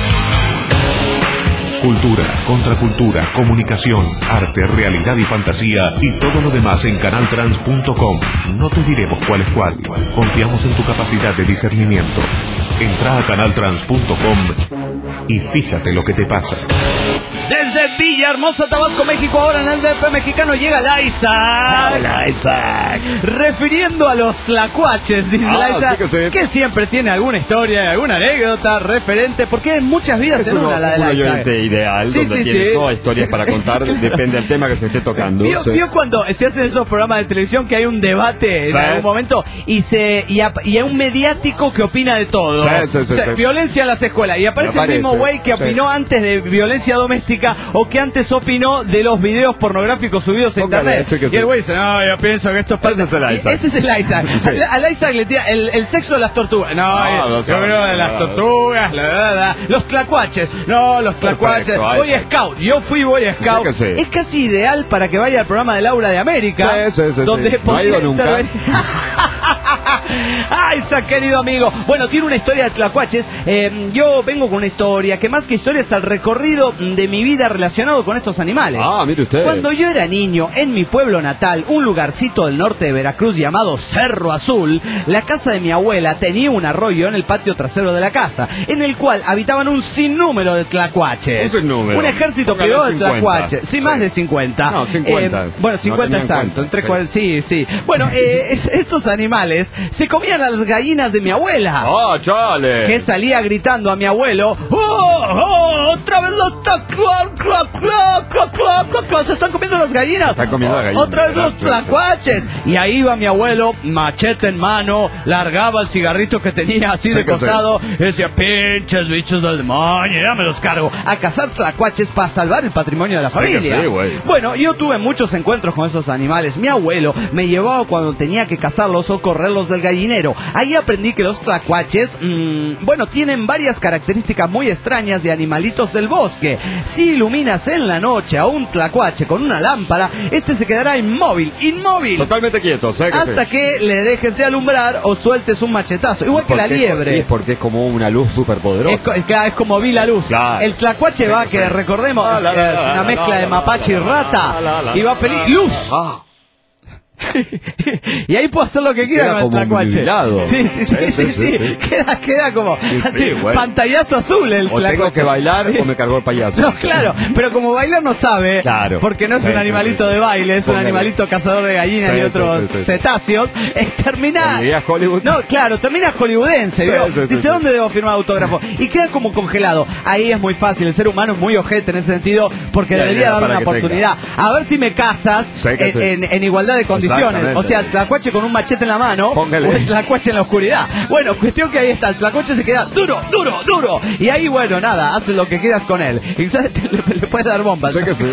S3: Cultura, contracultura, comunicación, arte, realidad y fantasía y todo lo demás en canal trans punto com. No te diremos cuál es cuál. Confiamos en tu capacidad de discernimiento. Entra a canal trans punto com y fíjate lo que te pasa.
S1: Desde Villahermosa, Tabasco, México, ahora en el D F mexicano llega la Isaac.
S5: Hola, Isaac.
S1: Refiriendo a los tlacuaches, dice ah, la Isaac, sí que, sí. que siempre tiene alguna historia, alguna anécdota referente, porque hay muchas vidas es en
S6: uno,
S1: una, la de la Isaac.
S6: Es un ideal, sí, donde sí, tiene sí. todas historias para contar, depende del tema que se esté tocando.
S1: ¿Vio,
S6: sí.
S1: ¿Vio cuando se hacen esos programas de televisión que hay un debate en sí. algún momento y se y, a, y hay un mediático que opina de todo? Sí, sí, sí, o sea, sí. Violencia en las escuelas, y aparece, aparece el mismo güey que opinó sí. antes de violencia doméstica o que antes opinó de los videos pornográficos subidos en internet.
S6: Sí,
S1: y el güey dice, no, yo pienso que esto es parte...
S6: Ese es el Isaac.
S1: Ese es el Isaac. Sí. Al, al Isaac le tira el, el sexo de las tortugas. No, no, no yo creo de las tortugas, la, la, la. Los tlacuaches. No, los tlacuaches. Boy Scout. Yo fui Boy Scout. Sí. Es casi ideal para que vaya al programa de Laura de América.
S6: Sí, sí, sí,
S1: donde
S6: sí. No ha ido nunca.
S1: Isaac, querido amigo. Bueno, tiene una historia de tlacuaches. Eh, yo vengo con una historia que más que historia es el recorrido de mi vida relacionado con estos animales.
S6: Ah, mire usted.
S1: Cuando yo era niño, en mi pueblo natal, un lugarcito del norte de Veracruz llamado Cerro Azul, la casa de mi abuela tenía un arroyo en el patio trasero de la casa, en el cual habitaban un sinnúmero de tlacuaches.
S6: Un sinnúmero.
S1: Un ejército
S6: Póngale
S1: privado de
S6: cincuenta.
S1: tlacuaches. Sí,
S6: Sí.
S1: más de cincuenta.
S6: No, cincuenta.
S1: Eh, bueno, cincuenta
S6: No tenían
S1: exacto.
S6: cuenta.
S1: Entre
S6: Sí.
S1: cuarenta, sí, sí. Bueno, eh, es- estos animales se comían a las gallinas de mi abuela.
S6: ¡Ah, chale!
S1: Que salía gritando a mi abuelo: ¡Oh, oh, otra vez los tlacuaches! ¡Clac, clac, clac, clac, clac, clac! ¡Se están comiendo las gallinas!
S6: Están comiendo las gallinas.
S1: ¡Otra vez los
S6: Claro,
S1: tlacuaches! Y ahí iba mi abuelo, machete en mano, largaba el cigarrito que tenía así
S6: Sí,
S1: de
S6: que
S1: costado, y decía: ¡pinches bichos del demonio! ¡Ya me los cargo! A cazar tlacuaches para salvar el patrimonio de la
S6: Sí que
S1: familia.
S6: sí, güey.
S1: Bueno, yo tuve muchos encuentros con esos animales. Mi abuelo me llevaba cuando tenía que cazarlos o correrlos del gallinero. Ahí aprendí que los tlacuaches, mmm, bueno, tienen varias características muy extrañas de animalitos del bosque. Si iluminas en la noche a un tlacuache con una lámpara, este se quedará inmóvil, inmóvil.
S6: Totalmente quieto, sé que
S1: Hasta
S6: sí.
S1: que le dejes de alumbrar o sueltes un machetazo. Igual que
S6: ¿Por
S1: la
S6: qué?
S1: liebre.
S6: Es porque es como una luz súper
S1: Es, co-
S6: poderosa.
S1: es que- es como vi la luz.
S6: Claro.
S1: El tlacuache
S6: Sí,
S1: va,
S6: sí.
S1: que recordemos,
S6: Ah, la, la,
S1: es
S6: la,
S1: una
S6: la,
S1: mezcla
S6: la,
S1: de
S6: la,
S1: mapache y
S6: la, la,
S1: rata.
S6: la, la,
S1: Y va
S6: la,
S1: feliz.
S6: la,
S1: ¡Luz!
S6: Ah,
S1: Y ahí puedo hacer lo que quiera
S6: Queda
S1: con el
S6: como
S1: tlacuache.
S6: nubilado.
S1: Sí, sí, sí, sí,
S6: Sí,
S1: sí,
S6: sí, sí, sí.
S1: Queda, queda como
S6: Sí,
S1: así,
S6: sí, bueno.
S1: pantallazo azul el
S6: o
S1: tlacuache.
S6: tengo que bailar
S1: Sí.
S6: o me cargó el payaso.
S1: No, claro, pero como bailar no sabe,
S6: Claro.
S1: porque no es
S6: Sí,
S1: un
S6: sí,
S1: animalito
S6: sí, sí.
S1: de baile, es un
S6: Póngale.
S1: animalito cazador de gallinas
S6: Sí,
S1: y
S6: sí,
S1: otros
S6: sí, sí, sí.
S1: cetáceos, eh, termina...
S6: ¿Dirías Hollywood?
S1: No, claro, termina hollywoodense,
S6: Sí,
S1: ¿vio?
S6: sí, sí,
S1: Dice,
S6: sí.
S1: ¿dónde debo firmar autógrafo? Y queda como congelado. Ahí es muy fácil, el ser humano es muy ojete en ese sentido, porque
S6: Ya,
S1: debería
S6: ya,
S1: darle
S6: para
S1: una
S6: que
S1: oportunidad. A ver si me casas
S6: Sí, que
S1: en,
S6: sí.
S1: en- en igualdad de condiciones.
S6: Exactamente.
S1: O sea, el tlacuache con un machete en la mano,
S6: Póngale.
S1: o el tlacuache en la oscuridad. Bueno, cuestión que ahí está, el tlacuache se queda duro, duro, duro. Y ahí, bueno, nada, haces lo que quieras con él. Y ¿sabes? le, le puedes dar bombas.
S6: Sé que sí.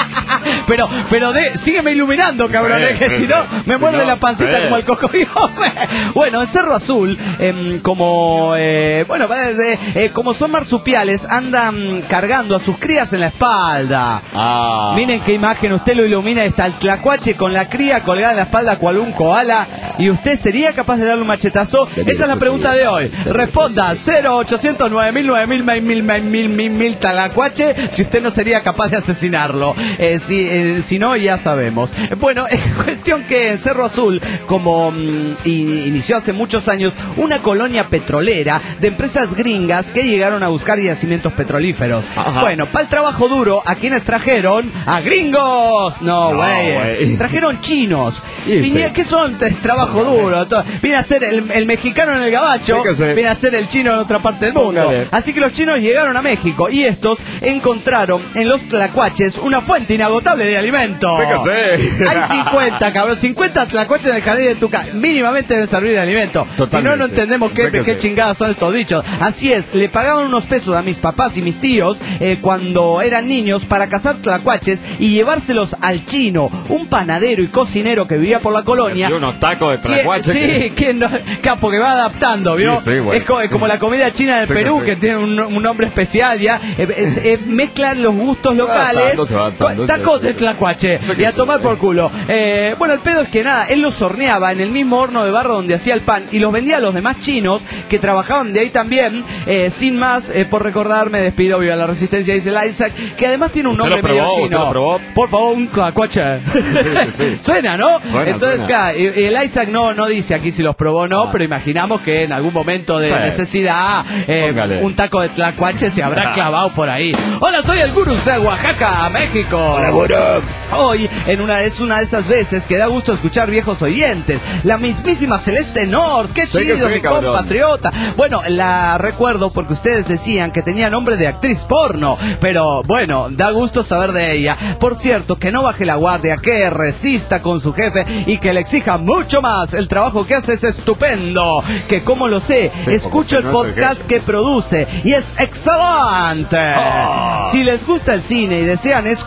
S1: Pero, pero de, sígueme iluminando, cabrón,
S6: Sí,
S1: eh, que
S6: sí,
S1: si no,
S6: sí.
S1: me
S6: Si
S1: muerde
S6: no,
S1: la pancita
S6: sí.
S1: como el cocodrilo. Bueno, en Cerro Azul, em, como, eh, bueno, eh, eh, como son marsupiales, andan cargando a sus crías en la espalda.
S6: Ah.
S1: Miren qué imagen, usted lo ilumina, está el tlacuache con la cría colgada en la espalda cual un koala, y usted sería capaz de darle un machetazo. Esa es la pregunta de hoy. Responda cero ochocientos nueve mil nueve mil mil mil mil mil mil mil tlacuache si usted no sería capaz de asesinarlo. Eh, si, eh, si no, ya sabemos. Bueno, es cuestión que en Cerro Azul, como mm, in- inició hace muchos años una colonia petrolera de empresas gringas que llegaron a buscar yacimientos petrolíferos.
S6: Ajá.
S1: Bueno, para el trabajo duro, ¿a quiénes trajeron? ¡A gringos! No,
S6: No,
S1: güey.
S6: güey.
S1: Trajeron chinos.
S6: Y
S1: Vinieron-
S6: sí.
S1: ¿Qué son? Es trabajo duro. To- Viene a ser el, el mexicano en el gabacho,
S6: Sí que sí.
S1: viene a ser el chino en otra parte del mundo.
S6: Póngale.
S1: Así que los chinos llegaron a México y estos encontraron en los tlacuaches una fuente inagotable de alimento.
S6: Sé que sí.
S1: Hay cincuenta, cabrón, cincuenta tlacuaches en el jardín de tu casa. Mínimamente deben servir de alimento. Si no,
S6: Totalmente.
S1: no entendemos qué,
S6: Sé que
S1: qué
S6: sí.
S1: chingadas son estos bichos. Así es, le pagaban unos pesos a mis papás y mis tíos eh, cuando eran niños para cazar tlacuaches y llevárselos al chino, un panadero y cocinero que vivía por la colonia.
S6: Y unos tacos de
S1: Que-
S6: tlacuache.
S1: Sí, que no, capo, que va adaptando, ¿vio?
S6: Sí, sí, güey.
S1: es, co- es como la comida china del
S6: Sí, que
S1: Perú,
S6: sí.
S1: que tiene un, un nombre especial, ya. Eh, es- eh, mezclan los gustos
S6: Se va
S1: locales.
S6: adaptando, se va adaptando,
S1: con tacos
S6: sí.
S1: de tlacuache.
S6: Sí, que
S1: Y a
S6: sí.
S1: tomar por culo. Eh, bueno, el pedo es que nada, él los horneaba en el mismo horno de barro donde hacía el pan y los vendía a los demás chinos que trabajaban de ahí también. Eh, sin más, eh, por recordar, me despido. Viva la resistencia, dice el Isaac, que además tiene un
S6: ¿Usted
S1: nombre
S6: lo probó?
S1: medio
S6: ¿Usted
S1: chino.
S6: lo probó?
S1: Por favor, un tlacuache.
S6: sí.
S1: Suena, ¿no?
S6: Suena,
S1: Entonces,
S6: suena.
S1: claro, y- y el Isaac no, no dice aquí si los probó o no,
S6: Ah.
S1: pero imaginamos que en algún momento de
S6: Sí.
S1: necesidad eh,
S6: Póngale.
S1: un taco de tlacuache se habrá
S6: Ah.
S1: clavado por ahí. Hola, soy el Gurus de Oaxaca, México.
S5: Hola, Gurux.
S1: Hoy en una, es una de esas veces que da gusto escuchar viejos oyentes. La mismísima Celeste Nord, qué
S6: Sí que
S1: chido,
S6: sí,
S1: mi
S6: cabrón.
S1: compatriota. Bueno, la recuerdo porque ustedes decían que tenía nombre de actriz porno, pero bueno, da gusto saber de ella. Por cierto, que no baje la guardia, que resista con su jefe y que le exija mucho más. El trabajo que hace es estupendo. Que como lo sé,
S6: Sí,
S1: escucho el
S6: porque no es el
S1: podcast que produce y es excelente.
S6: Oh.
S1: Si les gusta el cine y desean escucharlo,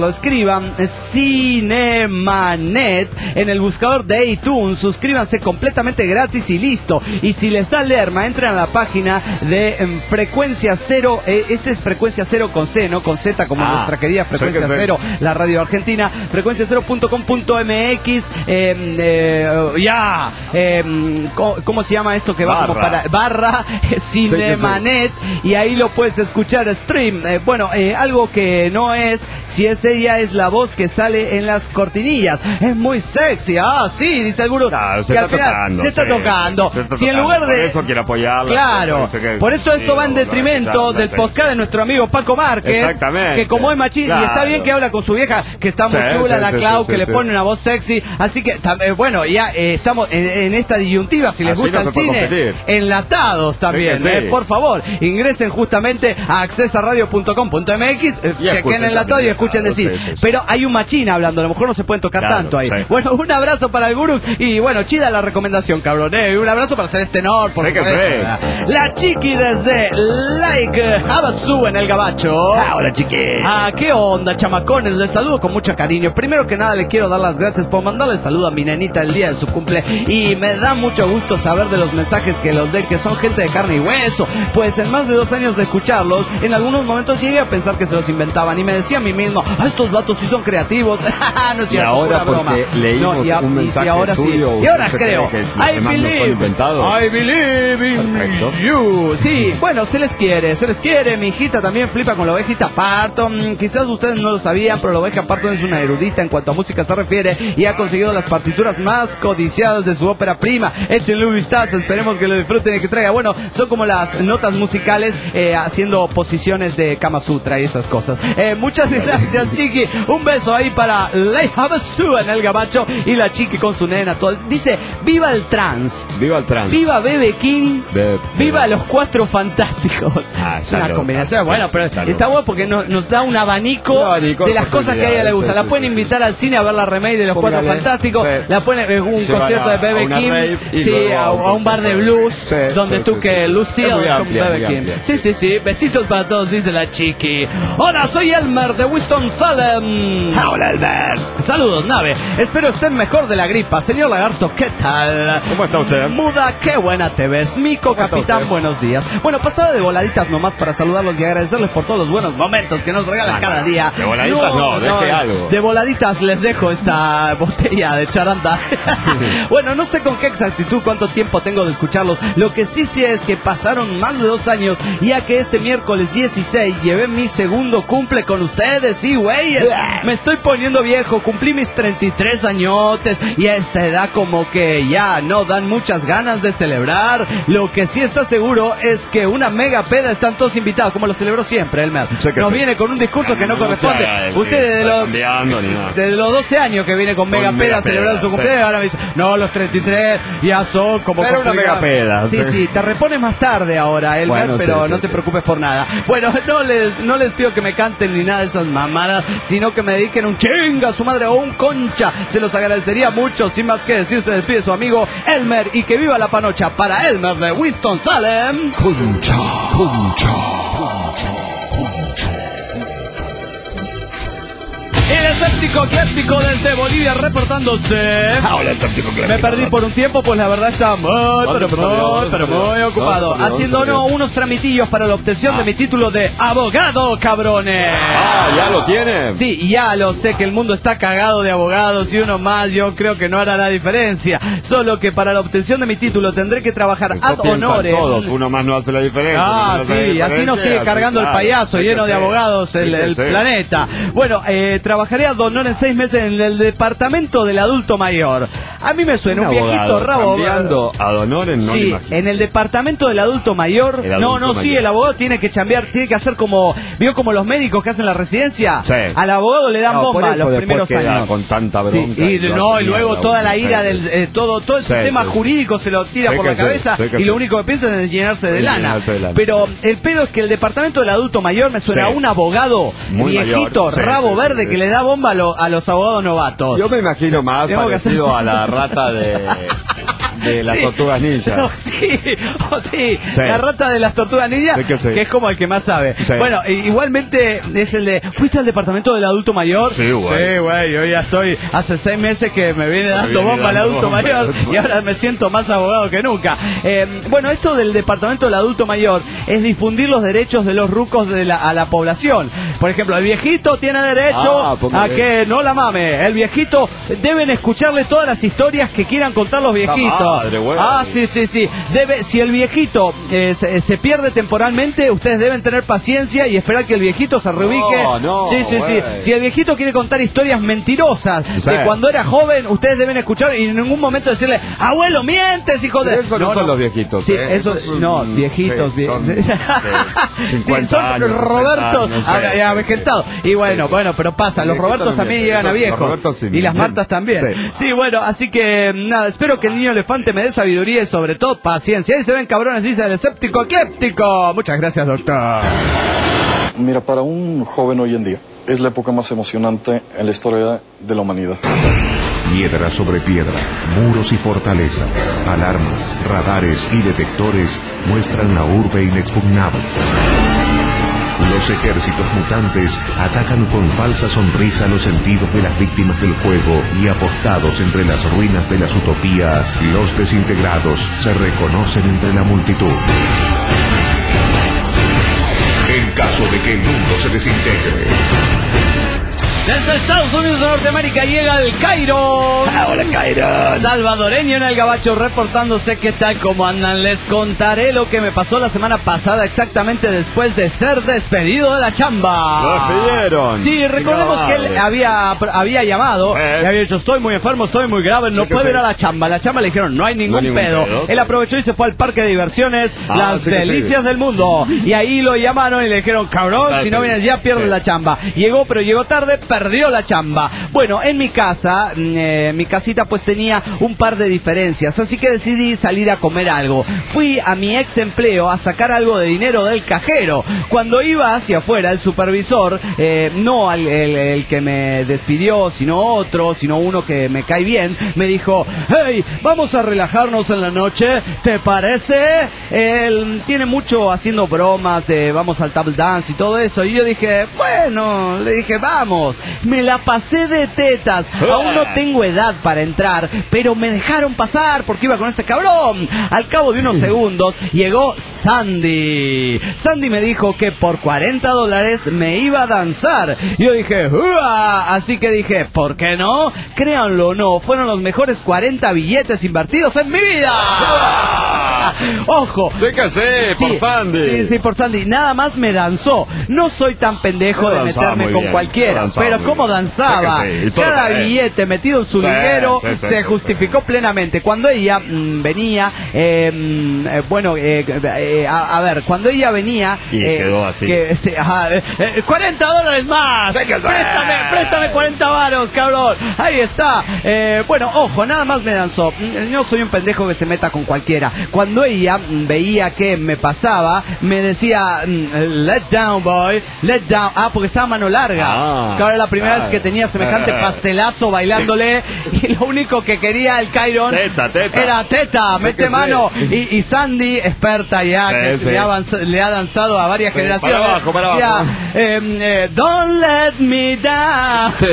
S1: hacerlo. Escriban Cinemanet en el buscador de iTunes. Suscríbanse completamente gratis y listo. Y si les da lerma, entren a la página de um, Frecuencia Cero. Eh, este es Frecuencia Cero con C, no con Z, como ah, nuestra querida Frecuencia Cero, la radio argentina. frecuencia cero punto com punto m x. Eh, eh, ya. Eh, ¿cómo, ¿Cómo se llama esto que va
S6: barra.
S1: como para barra eh, Cinemanet? Y ahí lo puedes escuchar stream. Eh, bueno, eh, algo que no es, si es ella, es la voz que sale en las cortinillas. Es muy sexy. Ah, sí, dice el gurú.
S6: Claro, se,
S1: que
S6: está
S1: final,
S6: tocando,
S1: se está
S6: sí,
S1: tocando.
S6: se está
S1: Si en
S6: tocando.
S1: lugar de.
S6: Por eso quiero apoyarla.
S1: Claro.
S6: Por, que,
S1: por eso esto
S6: sí,
S1: va en detrimento del
S6: sí.
S1: podcast de nuestro amigo Paco Márquez.
S6: Exactamente.
S1: Que como es machín,
S6: claro.
S1: Y está bien que habla con su vieja, que está muy
S6: Sí,
S1: chula,
S6: sí,
S1: la
S6: sí,
S1: Clau,
S6: sí,
S1: que
S6: sí,
S1: le
S6: sí.
S1: pone una voz sexy. Así que, eh, bueno, ya eh, estamos en, en esta disyuntiva. Si les
S6: Así
S1: gusta
S6: no
S1: el
S6: se puede
S1: cine,
S6: competir.
S1: enlatados también.
S6: Sí que sí.
S1: Eh, por favor, ingresen justamente a accesaradio punto com punto m x, eh, chequen enlatado y escuchen decir.
S6: Sí, sí, sí.
S1: Pero hay un machín hablando, a lo mejor no se pueden tocar
S6: Claro,
S1: tanto ahí.
S6: sí.
S1: Bueno, un abrazo para el gurú. Y bueno, chida la recomendación, cabrón. Eh, un abrazo para Celeste Nord, por
S6: Sí que
S1: supuesto.
S6: sí.
S1: La chiqui desde Like Havasu en el Gabacho.
S5: Ahora, chique.
S1: Ah, ¿qué onda, chamacones? Les saludo con mucho cariño. Primero que nada, le quiero dar las gracias por mandarle saludo a mi nenita el día de su cumple. Y me da mucho gusto saber de los mensajes que los den, que son gente de carne y hueso. Pues en más de dos años de escucharlos, en algunos momentos llegué a pensar que se los inventaban. Y me decía a mí mismo, ah, estos vatos sí son creativos. No es
S6: Y
S1: cierto,
S6: ahora
S1: pura
S6: porque
S1: broma.
S6: leímos
S1: No, y a-
S6: un
S1: y
S6: mensaje
S1: si ahora
S6: suyo,
S1: sí. Y
S6: ¿usted
S1: ahora
S6: se
S1: creo.
S6: cree que los
S1: I
S6: demás no son
S1: believe.
S6: inventados?
S1: I believe in
S6: Perfecto.
S1: you. Sí, bueno, se les quiere, se les quiere. Mi hijita también flipa con la ovejita Parton. Quizás ustedes no lo sabían, pero la oveja Parton es una erudita en cuanto a música se refiere y ha conseguido las partituras más codiciadas de su ópera prima. Échenle un vistazo, esperemos que lo disfruten y que traiga. Bueno, son como las notas musicales eh, haciendo posiciones de Kama Sutra y esas cosas. Eh, muchas gracias, Chiqui. Un beso ahí para Lei Havasu en el Gabacho y la Chiqui con su nena. Todo. Dice, viva el trans.
S6: Viva el trans.
S1: Viva Bebe King.
S6: Be-
S1: Viva los Cuatro Fantásticos.
S6: Ah,
S1: es una
S6: salud.
S1: combinación.
S6: Sí,
S1: Bueno,
S6: sí,
S1: pero
S6: salud.
S1: está bueno porque no- nos da un abanico,
S6: Un abanico
S1: de
S6: de
S1: las cosas que a ella le gusta.
S6: posibilidades,
S1: La
S6: sí,
S1: pueden
S6: sí,
S1: invitar al cine a ver la remake de los
S6: Póngale.
S1: Cuatro Fantásticos.
S6: Sí.
S1: La pueden eh, un
S6: Llevar
S1: concierto
S6: a-
S1: de Bebe
S6: a una
S1: King.
S6: rave y
S1: Sí,
S6: luego
S1: a,
S6: a un
S1: a un bar de
S6: concierto.
S1: blues
S6: Sí,
S1: donde
S6: sí,
S1: tú
S6: sí,
S1: que
S6: sí.
S1: Lucille
S6: Es muy
S1: con
S6: amplia,
S1: Bebe
S6: muy
S1: King.
S6: amplia.
S1: Sí, sí, sí. Besitos para todos, dice la Chiqui. Hola, soy Elmer de Winston-Salem.
S5: Hola, Albert.
S1: Saludos, nave. Espero estén mejor de la gripa. Señor Lagarto, ¿qué tal?
S6: ¿Cómo está usted?
S1: Muda, qué buena te ves. Mico,
S6: ¿Cómo está
S1: capitán,
S6: usted?
S1: buenos días. Bueno, pasaba de voladitas nomás para saludarlos y agradecerles por todos los buenos momentos que nos regalan
S6: Ah,
S1: cada
S6: no.
S1: día.
S6: De voladitas no, deje algo.
S1: De voladitas les dejo esta botella de charanda. Bueno, no sé con qué exactitud cuánto tiempo tengo de escucharlos. Lo que sí sé es que pasaron más de dos años, ya que este miércoles dieciséis llevé mi segundo cumple con ustedes. Sí, güey. Me estoy poniendo viejo, cumplí mis treinta y tres añotes y a esta edad como que ya no dan muchas ganas de celebrar. Lo que sí está seguro es que una mega peda están todos invitados, como lo celebró siempre Elmer.
S6: Sé que
S1: Nos
S6: sí.
S1: viene con un discurso que no corresponde.
S6: se haga el
S1: Usted
S6: que
S1: desde
S6: está
S1: los,
S6: cambiando ni nada.
S1: desde los doce años que viene con mega
S6: Con
S1: peda
S6: mega
S1: celebrando
S6: peda,
S1: su cumpleaños,
S6: sí.
S1: ahora me dice, no, los treinta y tres ya son como...
S6: Era una
S1: complicados.
S6: mega peda,
S1: Sí,
S6: sí.
S1: sí, te repones más tarde ahora, Elmer,
S6: Bueno,
S1: pero
S6: sí,
S1: no
S6: sí,
S1: te
S6: sí.
S1: preocupes por nada. Bueno, no les, no les pido que me canten ni nada de esas mamadas, sino que me dediquen un chinga a su madre o un concha. Se los agradecería mucho. Sin más que decir, se despide su amigo Elmer y que viva la panocha para Elmer de Winston-Salem.
S8: Concha, concha.
S1: El escéptico ecléptico desde Bolivia reportándose.
S5: Hola, escéptico.
S1: Me perdí por un tiempo, pues la verdad estaba muy, pero
S6: se perdió?
S1: muy,
S6: ¿Dónde
S1: pero
S6: se perdió?
S1: muy ocupado.
S6: ¿Dónde se perdió?
S1: Haciendo
S6: ¿Dónde se
S1: no,
S6: perdió?
S1: unos tramitillos para la obtención de mi título de abogado, cabrones.
S6: Ah, ¿ya lo tiene?
S1: Sí, ya lo sé que el mundo está cagado de abogados y uno más yo creo que no hará la diferencia. Solo que para la obtención de mi título tendré que trabajar
S6: Eso
S1: ad
S6: piensan
S1: honorem.
S6: todos, uno más no hace la diferencia.
S1: Ah,
S6: uno no hace la
S1: sí, así nos sigue
S6: diferencia,
S1: cargando
S6: así,
S1: el
S6: claro,
S1: payaso
S6: sí que
S1: lleno de
S6: sí.
S1: abogados el,
S6: Sí que
S1: el
S6: sí.
S1: planeta. Bueno, eh, trabajaré ad honorem seis meses en el departamento del adulto mayor. A mí me suena un,
S6: Un
S1: viejito
S6: abogado
S1: rabo.
S6: cambiando a Donores, no me
S1: Sí,
S6: imagino.
S1: en el departamento del adulto mayor.
S6: El
S1: no,
S6: adulto
S1: no, sí,
S6: mayor.
S1: el abogado tiene que chambear, tiene que hacer como, vio como los médicos que hacen la residencia.
S6: Sí.
S1: Al abogado le dan
S6: No, por
S1: bomba
S6: eso
S1: los
S6: después
S1: primeros
S6: queda
S1: años.
S6: con tanta
S1: Sí,
S6: bronca
S1: y,
S6: y
S1: de-
S6: lo
S1: no,
S6: hace
S1: y luego
S6: mierda,
S1: toda la
S6: sí,
S1: ira
S6: sí.
S1: del eh, todo todo el
S6: Sí,
S1: sistema
S6: sí, sí.
S1: jurídico se lo tira
S6: Sí
S1: por
S6: que
S1: la
S6: sí,
S1: cabeza
S6: sí que
S1: y
S6: sí.
S1: lo único que piensa es en llenarse de
S6: En
S1: lana.
S6: llenarse de lana,
S1: Pero
S6: sí.
S1: el pedo es que el departamento del adulto mayor me suena
S6: Sí.
S1: a un abogado
S6: Muy
S1: viejito,
S6: mayor, sí,
S1: rabo
S6: sí, sí,
S1: verde
S6: sí.
S1: que le da bomba a, lo- a los abogados novatos.
S6: Yo me imagino más
S1: Tengo que hacer-
S6: parecido a la rata de... de las
S1: sí.
S6: tortugas ninja.
S1: No, sí, oh, sí,
S6: sí,
S1: la rata de las tortugas ninja,
S6: sí que, sí.
S1: que es como el que más sabe.
S6: Sí.
S1: Bueno, igualmente es el de, ¿fuiste al departamento del adulto mayor?
S6: Sí, güey.
S1: Sí, güey, yo ya estoy, hace seis meses que me viene dando
S6: viene
S1: bomba el
S6: dando
S1: adulto
S6: bomba
S1: mayor
S6: el adulto
S1: y ahora me siento más abogado que nunca. Eh, bueno, esto del departamento del adulto mayor es difundir los derechos de los rucos de la, a la población. Por ejemplo, el viejito tiene derecho
S6: ah,
S1: a que no la mame. El viejito, deben escucharle todas las historias que quieran contar los viejitos.
S6: Madre,
S1: ah, sí, sí, sí. Debe, si el viejito eh, se, se pierde temporalmente, ustedes deben tener paciencia y esperar que el viejito se reubique.
S6: No, no,
S1: sí, sí,
S6: güey.
S1: sí. Si el viejito quiere contar historias mentirosas
S6: sí.
S1: de cuando era joven, ustedes deben escuchar y en ningún momento decirle, abuelo, mientes, hijo de...
S6: Eso no, no son los viejitos.
S1: Sí,
S6: ¿eh?
S1: esos,
S6: son,
S1: no, viejitos.
S6: Sí, son,
S1: sí.
S6: cincuenta
S1: sí, son
S6: años,
S1: Robertos
S6: años, no sé.
S1: avejentados. Y bueno, bueno, pero pasa, los Robertos también llegan a viejos.
S6: Sí,
S1: y las Martas también. Sí. sí, bueno, así que nada, espero que el niño elefante me dé sabiduría y sobre todo paciencia. Ahí se ven cabrones, dice el escéptico ecléptico. Muchas gracias, doctor.
S9: Mira, para un joven hoy en día, es la época más emocionante en la historia de la humanidad.
S3: Piedra sobre piedra, muros y fortalezas, alarmas, radares y detectores muestran la urbe inexpugnable. Los ejércitos mutantes atacan con falsa sonrisa los sentidos de las víctimas del juego y apostados entre las ruinas de las utopías, los desintegrados se reconocen entre la multitud. En caso de que el mundo se desintegre.
S1: Desde Estados Unidos de Norteamérica llega el Cairo.
S5: Ah, hola, Cairo.
S1: Salvadoreño en el Gabacho reportándose. ¿Qué tal? ¿Cómo andan? Les contaré lo que me pasó la semana pasada, exactamente después de ser despedido de la chamba.
S6: ¿Lo despidieron?
S1: Sí, recordemos que él había, había llamado
S6: sí.
S1: y había dicho, estoy muy enfermo, estoy muy grave, no
S6: sí
S1: puedo
S6: sí.
S1: ir a la chamba. La chamba le dijeron, no hay ningún,
S6: no hay ningún
S1: pedo.
S6: pedo.
S1: Él aprovechó y se fue al parque de diversiones,
S6: ah,
S1: las
S6: sí
S1: delicias
S6: sí.
S1: del mundo. Y ahí lo llamaron y le dijeron, cabrón,
S6: ah,
S1: si no
S6: sí.
S1: vienes ya pierdes
S6: sí.
S1: la chamba. Llegó, pero llegó tarde, perdió la chamba. Bueno, en mi casa, eh, mi casita pues tenía un par de diferencias, así que decidí salir a comer algo. Fui a mi ex empleo a sacar algo de dinero del cajero. Cuando iba hacia afuera, el supervisor, eh, no el, el, el que me despidió, sino otro, sino uno que me cae bien, me dijo, hey, vamos a relajarnos en la noche, ¿te parece? Él tiene mucho haciendo bromas de vamos al table dance y todo eso, y yo dije, bueno, le dije, vamos. Me la pasé de tetas. Aún no tengo edad para entrar, pero me dejaron pasar porque iba con este cabrón. Al cabo de unos segundos llegó Sandy. Sandy me dijo que por cuarenta dólares me iba a danzar. Yo dije, ¡Uah! Así que dije, ¿por qué no? Créanlo o no, fueron los mejores cuarenta billetes invertidos en mi vida. Ojo.
S6: Sí que sí,
S1: sí,
S6: por Sandy.
S1: Sí, sí, por Sandy. Nada más me danzó. No soy tan pendejo
S6: Yo
S1: de meterme con
S6: bien.
S1: cualquiera, pero como danzaba. Sí, sí. Cada billete metido en su
S6: sí,
S1: liguero
S6: sí, sí,
S1: se
S6: sí,
S1: justificó sí. plenamente. Cuando ella mmm, venía, eh, eh, bueno, eh, eh, a, a ver, cuando ella venía,
S6: y
S1: eh,
S6: quedó así.
S1: Que, sí, ajá, eh, cuarenta dólares más. Sí, préstame, préstame cuarenta varos, cabrón. Ahí está. Eh, bueno, ojo, nada más me danzó. No soy un pendejo que se meta con cualquiera. Cuando ella mm, veía que me pasaba, me decía, mm, let down, boy, let down. Ah, porque estaba mano larga.
S6: Ah,
S1: que ahora la primera
S6: ah,
S1: vez que tenía semejante pastelazo bailándole y lo único que quería el Cairon
S6: teta, teta.
S1: era teta,
S6: sí
S1: mete mano.
S6: Sí.
S1: Y, y Sandy, experta ya,
S6: sí,
S1: que
S6: sí.
S1: Le, ha avanzado, le ha danzado a varias
S6: sí,
S1: generaciones.
S6: Para abajo, para
S1: decía,
S6: abajo.
S1: Eh, eh, don't let me down.
S6: Sí.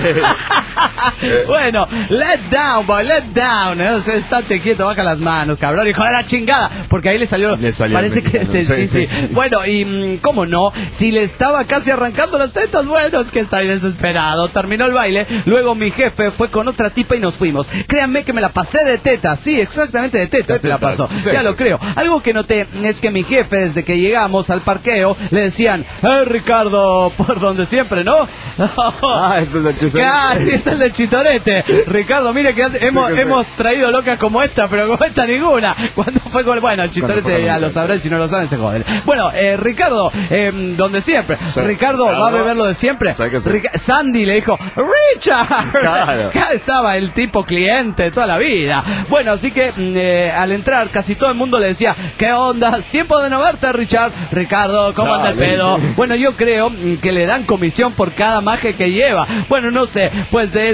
S1: Bueno, let down, boy, let down. ¿eh? O sea, estate quieto, baja las manos, cabrón, hijo de la chingada. Porque ahí le salió. Le salió parece que. Te, sí, sí, sí. Bueno, y cómo no, si le estaba casi arrancando las tetas, bueno, es que está ahí desesperado. Terminó el baile. Luego mi jefe fue con otra tipa y nos fuimos. Créanme que me la pasé de tetas. Sí, exactamente de tetas de se tetas. la pasó. Sí. Ya lo creo. Algo que noté es que mi jefe, desde que llegamos al parqueo, le decían, eh, Ricardo, por donde siempre, ¿no?
S6: Ah, ese es el chitorete.
S1: Ah, sí, es el del chitorete. Ricardo, mire que hemos, sí, que hemos traído locas como esta, pero como esta ninguna. Cuando fue con... Bueno, el chitorete ya lo sabrán, si no lo saben se joden. Bueno, eh, Ricardo, eh, donde siempre. Sí. Ricardo, claro. ¿Va a beber lo de siempre? Sí. Ric- Sandy le dijo, Richard. Claro. Acá estaba el tipo cliente toda la vida. Bueno, así que eh, al entrar casi todo el mundo le decía, ¿qué onda? Tiempo de no verte, Richard. Ricardo, ¿cómo anda el pedo? Bueno, yo creo que le dan comisión por cada maje que lleva. Bueno, no sé, pues de eso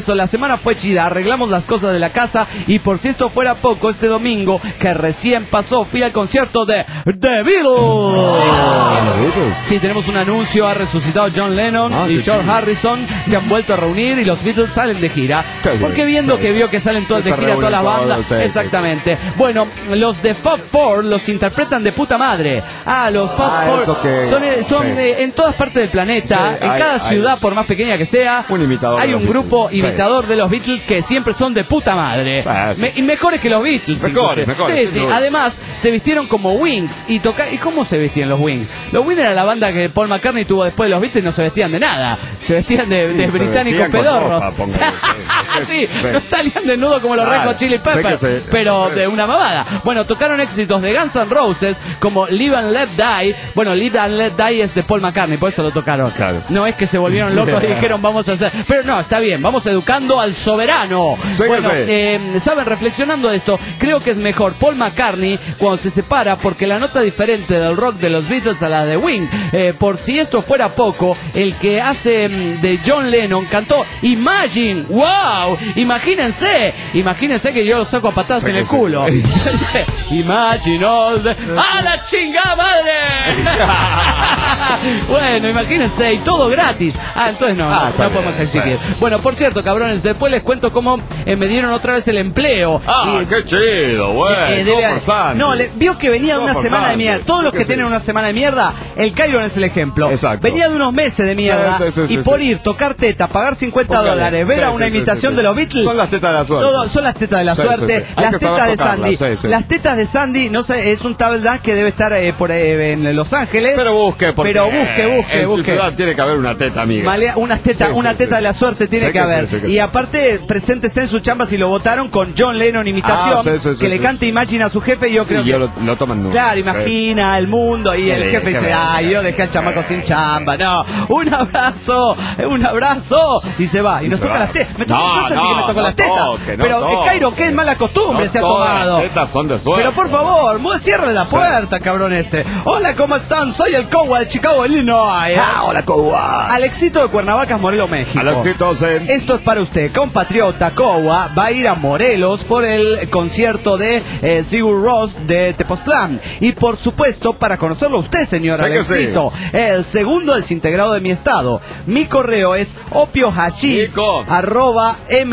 S1: eso, la semana fue chida, arreglamos las cosas de la casa y por si esto fuera poco, este domingo que recién pasó fui al concierto de The Beatles. Sí, tenemos un anuncio, ha resucitado John Lennon ah, y George Harrison, se han vuelto a reunir y los Beatles salen de gira. Porque viendo que vio que salen todas de gira todas las bandas, sí, exactamente. Sí. Bueno, los de Fab Four los interpretan de puta madre. Ah, los Fab ah, Four que... son, son sí. eh, en todas partes del planeta, sí, en hay, cada ciudad, hay... por más pequeña que sea, un imitador hay un grupo Beatles. imitador sí. de los Beatles que siempre son de puta madre. Ah, sí. Me, y mejores que los Beatles.
S6: Mejores, mejores.
S1: Sí, sí. Además, se vistieron como Wings y toca ¿Y cómo se vestían los Wings? Los Wings era la banda que Paul McCartney tuvo después de los Beatles, no se vestían de nada. Se vestían de, de sí, británicos pedorros. Sí, sí, no salían desnudos como los Red Hot Chili Peppers, sí, pero de una mamada. Bueno, tocaron éxitos de Guns N' Roses como Live and Let Die. Bueno, Live and Let Die es de Paul McCartney, por eso lo tocaron. Claro. No es que se volvieron locos y dijeron vamos a hacer. Pero no, está bien, vamos educando al soberano. Sí, bueno, eh, saben, reflexionando de esto, creo que es mejor Paul McCartney cuando se separa porque la nota diferente del rock de los Beatles a la de Wing. Eh, por si esto fuera poco, el que hace de John Lennon cantó Imagine. ¡Wow! Imagínense, imagínense que yo lo saco a patadas sí, en el sí. culo. Imagine all the... ¡A la chingada madre! Bueno, imagínense, y todo gratis. Ah, entonces no, ah, no, no podemos exigir. Bueno. bueno, por cierto, cabrones, después les cuento cómo eh, me dieron otra vez el empleo.
S6: Ah, y, qué chido, güey. Eh, debe...
S1: No, le... vio que venía de una semana de mierda. Todos los que tienen una semana de mierda, el Cairon es el ejemplo. Exacto. Venía de unos meses de mierda sí, sí, sí, y sí, por sí. ir, tocar teta, pagar cincuenta dólares, ver sí, a una sí, imitación sí, sí. de los Beatles.
S6: Son las tetas de la suerte.
S1: Todo, son las tetas de la sí, suerte. Sí, sí. Las tetas de Sandy. Sí, sí. Las tetas de Sandy, no sé, es un table dance que debe estar eh, por eh, en Los Ángeles.
S6: Pero busque, porque
S1: pero busque, busque,
S6: en
S1: busque.
S6: su ciudad tiene que haber una teta, amiga.
S1: Malea, una teta, sí, una sí, teta sí. de la suerte tiene sí, que, que haber. Sí, sí, y aparte, preséntese en su chamba si lo votaron con John Lennon imitación, ah, sí, sí, sí, que
S6: sí,
S1: le cante sí. Imagine a su jefe y yo creo
S6: y
S1: que...
S6: Yo lo, lo toman nuevo.
S1: Claro, imagina sí. el mundo y el sí, jefe dice, ay, yo dejé al chamaco sin chamba. No, un abrazo, un abrazo. Y se va. Y, y nos toca va. las tetas. Me tocó no, no, que me tocó no las tetas. Toque, no pero, toque. Cairo, qué mala costumbre no se ha tomado.
S6: Las tetas son de suerte.
S1: Pero por favor, cierre la puerta, sí. cabrón este. Hola, ¿cómo están? Soy el Cowa de Chicago, Illinois.
S6: Ah, hola, Cowa.
S1: Alexito de Cuernavacas, Morelos, México.
S6: Alexito, sí.
S1: Esto es para usted, compatriota. Cowa va a ir a Morelos por el concierto de eh, Sigur Rós de Tepoztlán. Y por supuesto, para conocerlo usted, señor sí Alexito, sí. el segundo desintegrado de mi estado. Mi correo es opiohachis arroba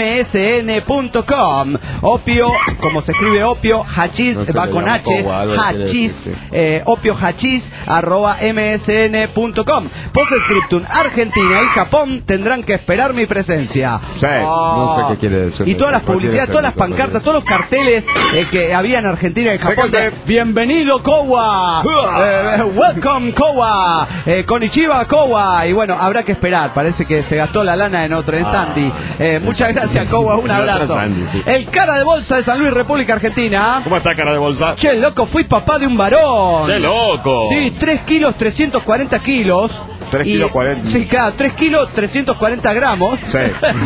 S1: msn punto com. Opio, como se escribe opio, hachis no va con H, Cowa, hachis, eh, opiohachis arroba msn punto com. Postscriptum, Argentina y Japón tendrán que esperar mi presencia.
S6: Sí, oh. no sé qué quiere decir.
S1: Y todas las publicidades, todas las pancartas, todos los carteles eh, que había en Argentina y Japón. De, bienvenido, Cowa. eh, welcome, Cowa. Eh, Konnichiwa, Cowa. Y bueno, habrá que esperar. Parece que se gastó la lana en otro, en ah, Sandy. Eh, sí. Muchas gracias, Cowa. Un abrazo. Sandy, sí. El cara de bolsa de San Luis, República Argentina.
S6: ¿Cómo está, cara de bolsa?
S1: Che, loco, fui papá de un varón.
S6: Che, loco.
S1: Sí, tres kilos, trescientos cuarenta kilos.
S6: tres kilos cuarenta.
S1: Sí, claro, tres kilos trescientos cuarenta gramos.
S6: Sí.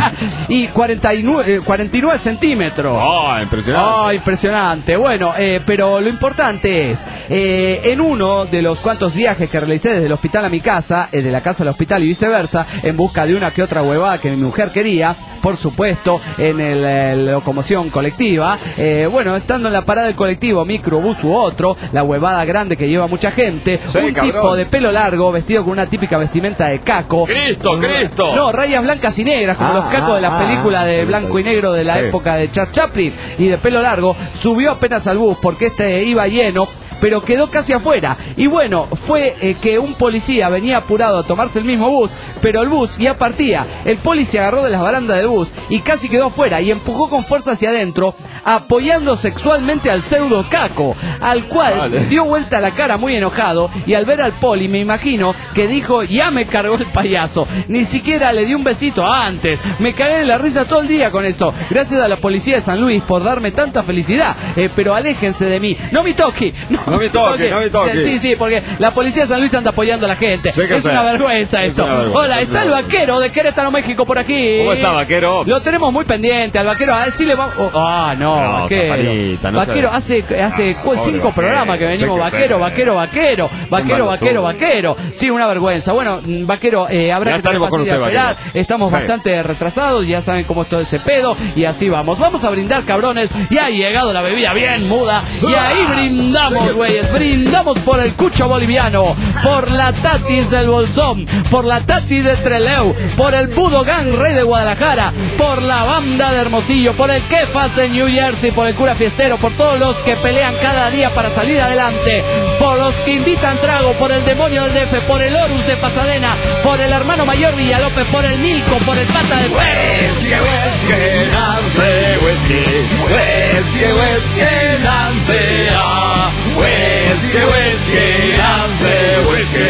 S1: Y cuarenta y nueve, cuarenta y nueve centímetros.
S6: Oh, impresionante.
S1: Oh, impresionante. Bueno, eh, pero lo importante es, eh, en uno de los cuantos viajes que realicé desde el hospital a mi casa, eh, de la casa al hospital y viceversa, en busca de una que otra huevada que mi mujer quería, por supuesto, en el, el locomoción colectiva, eh, bueno, estando en la parada del colectivo, micro, bus u otro, la huevada grande que lleva mucha gente, sí, un cabrón. tipo de pelo largo, vestido con una típica vestimenta de caco.
S6: ¡Cristo, Cristo!
S1: No, rayas blancas y negras, como ah, los cacos ah, de las ah, películas de blanco y negro de la sí. época de Charles Chaplin, y de pelo largo, subió apenas al bus porque este iba lleno, pero quedó casi afuera. Y bueno, fue eh, que un policía venía apurado a tomarse el mismo bus, pero el bus ya partía. El policía agarró de las barandas del bus y casi quedó afuera y empujó con fuerza hacia adentro, apoyando sexualmente al pseudo caco, al cual vale. dio vuelta la cara muy enojado, y al ver al poli me imagino que dijo, ya me cargó el payaso. Ni siquiera le di un besito antes. Me cagué de la risa todo el día con eso. Gracias a la policía de San Luis por darme tanta felicidad, eh, pero aléjense de mí. No me toque, no
S6: No me toque,
S1: Porque-
S6: no me toque.
S1: Sí, sí, porque la policía de San Luis anda apoyando a la gente.
S6: Sí que
S1: Es
S6: sé.
S1: una vergüenza
S6: Es
S1: esto.
S6: una vergüenza,
S1: Hola,
S6: es
S1: está
S6: una
S1: el
S6: vergüenza.
S1: vaquero de Querétaro, México, por aquí.
S6: ¿Cómo está, vaquero?
S1: Lo tenemos muy pendiente al vaquero. A ver si le vamos. Oh, ah, no,
S6: No,
S1: vaquero.
S6: Caparita, no
S1: vaquero,
S6: se-
S1: hace, hace
S6: Ah,
S1: cu-
S6: pobre
S1: cinco
S6: vaquero.
S1: programas que
S6: Sí
S1: venimos.
S6: que
S1: vaquero,
S6: sé.
S1: vaquero, vaquero. Vaquero,
S6: Un
S1: vaquero,
S6: mal
S1: vaquero. Sí, una vergüenza. Bueno, mm, vaquero, eh, habrá
S6: Ya
S1: que tener
S6: estaremos con
S1: paciencia
S6: usted,
S1: a esperar.
S6: vaquero.
S1: Estamos
S6: Sí.
S1: bastante retrasados. Ya saben cómo es todo ese pedo. Y así vamos. Vamos a brindar, cabrones. Ya ha llegado la bebida bien muda. Y ahí brindamos, güeyes. Brindamos por el cucho boliviano. Por la tatis del Bolsón. Por la tatis de Treleu. Por el Budo Gang Rey de Guadalajara. Por la banda de Hermosillo. Por el Kefas de New Jersey. Por el cura fiestero. Por todos los que pelean cada día para salir adelante. Por los que invitan trago. Por el demonio del D F. Por el Horus de Pasadena. Por el hermano mayor Villalópez. Por el Milco. Por el pata de
S6: Whisky, whisky, Nancy, whisky, whisky, whisky, Nancy, ah. Whisky, whisky, Nancy, whisky,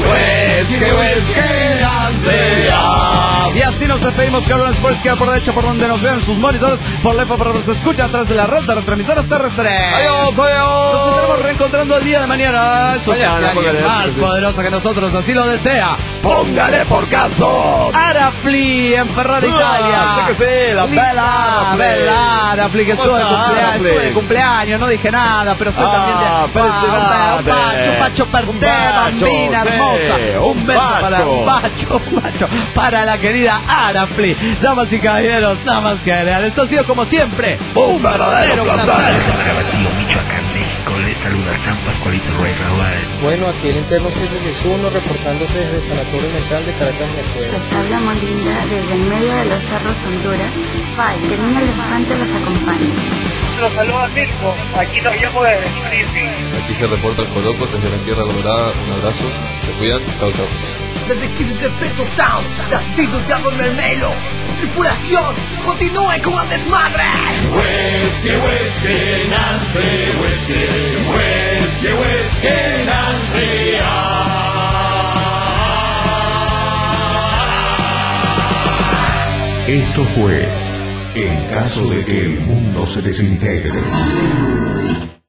S6: whisky, whisky, Nancy, ah.
S1: Y así nos despedimos, cabrones. Por izquierda, por derecha, por donde nos vean sus monitores. Por la para nos escucha a través de la red de retransmisoras terrestres.
S6: Adiós, adiós.
S1: Nos estaremos reencontrando el día de mañana. Eso sea,
S6: Mañana,
S1: alguien
S6: póngale,
S1: más
S6: sí, sí.
S1: poderosa que nosotros, así lo desea.
S6: Póngale por caso.
S1: Arafli en Ferrari, Italia.
S6: Ah, sí que sí, la
S1: Linda,
S6: bella Arafli.
S1: bella Arafli, que
S6: ¿Cómo
S1: estuvo de
S6: está,
S1: cumpleaños,
S6: Arafli?
S1: estuve de cumpleaños, no dije nada, pero soy
S6: Ah,
S1: también de...
S6: felicidades.
S1: Un bacho, un bacho per
S6: Un
S1: te,
S6: bacho,
S1: bambina
S6: sí,
S1: hermosa. Un
S6: un
S1: beso para
S6: bacho.
S1: un bacho, un bacho para la querida Arafli. Damas y caballeros, damas que esto ha sido como siempre
S6: Un verdadero placer.
S10: Tabaquillo, Michoacán, México, les saluda San Pascualito Ruiz Raúl.
S11: Bueno, aquí el interno siete seis uno reportándose desde Sanatorio Mental de Caracas, Venezuela.
S12: Les habla Molinda desde en medio de los cerros Honduras. Bye, que el niño elefante los acompañe.
S13: Los saluda Mirko, aquí nos llamo de Springfield.
S14: Aquí se reporta el Coloco desde la Tierra Colorada. Un abrazo, se cuidan, chao chao.
S15: Desde Kids de Peto Town, David Diablo Mermelo. Tripulación, continúe con el desmadre.
S6: Whisky, whisky, Nancy, whisky, whisky, whisky, Nancy, ah.
S3: Esto fue En caso de que el mundo se desintegre.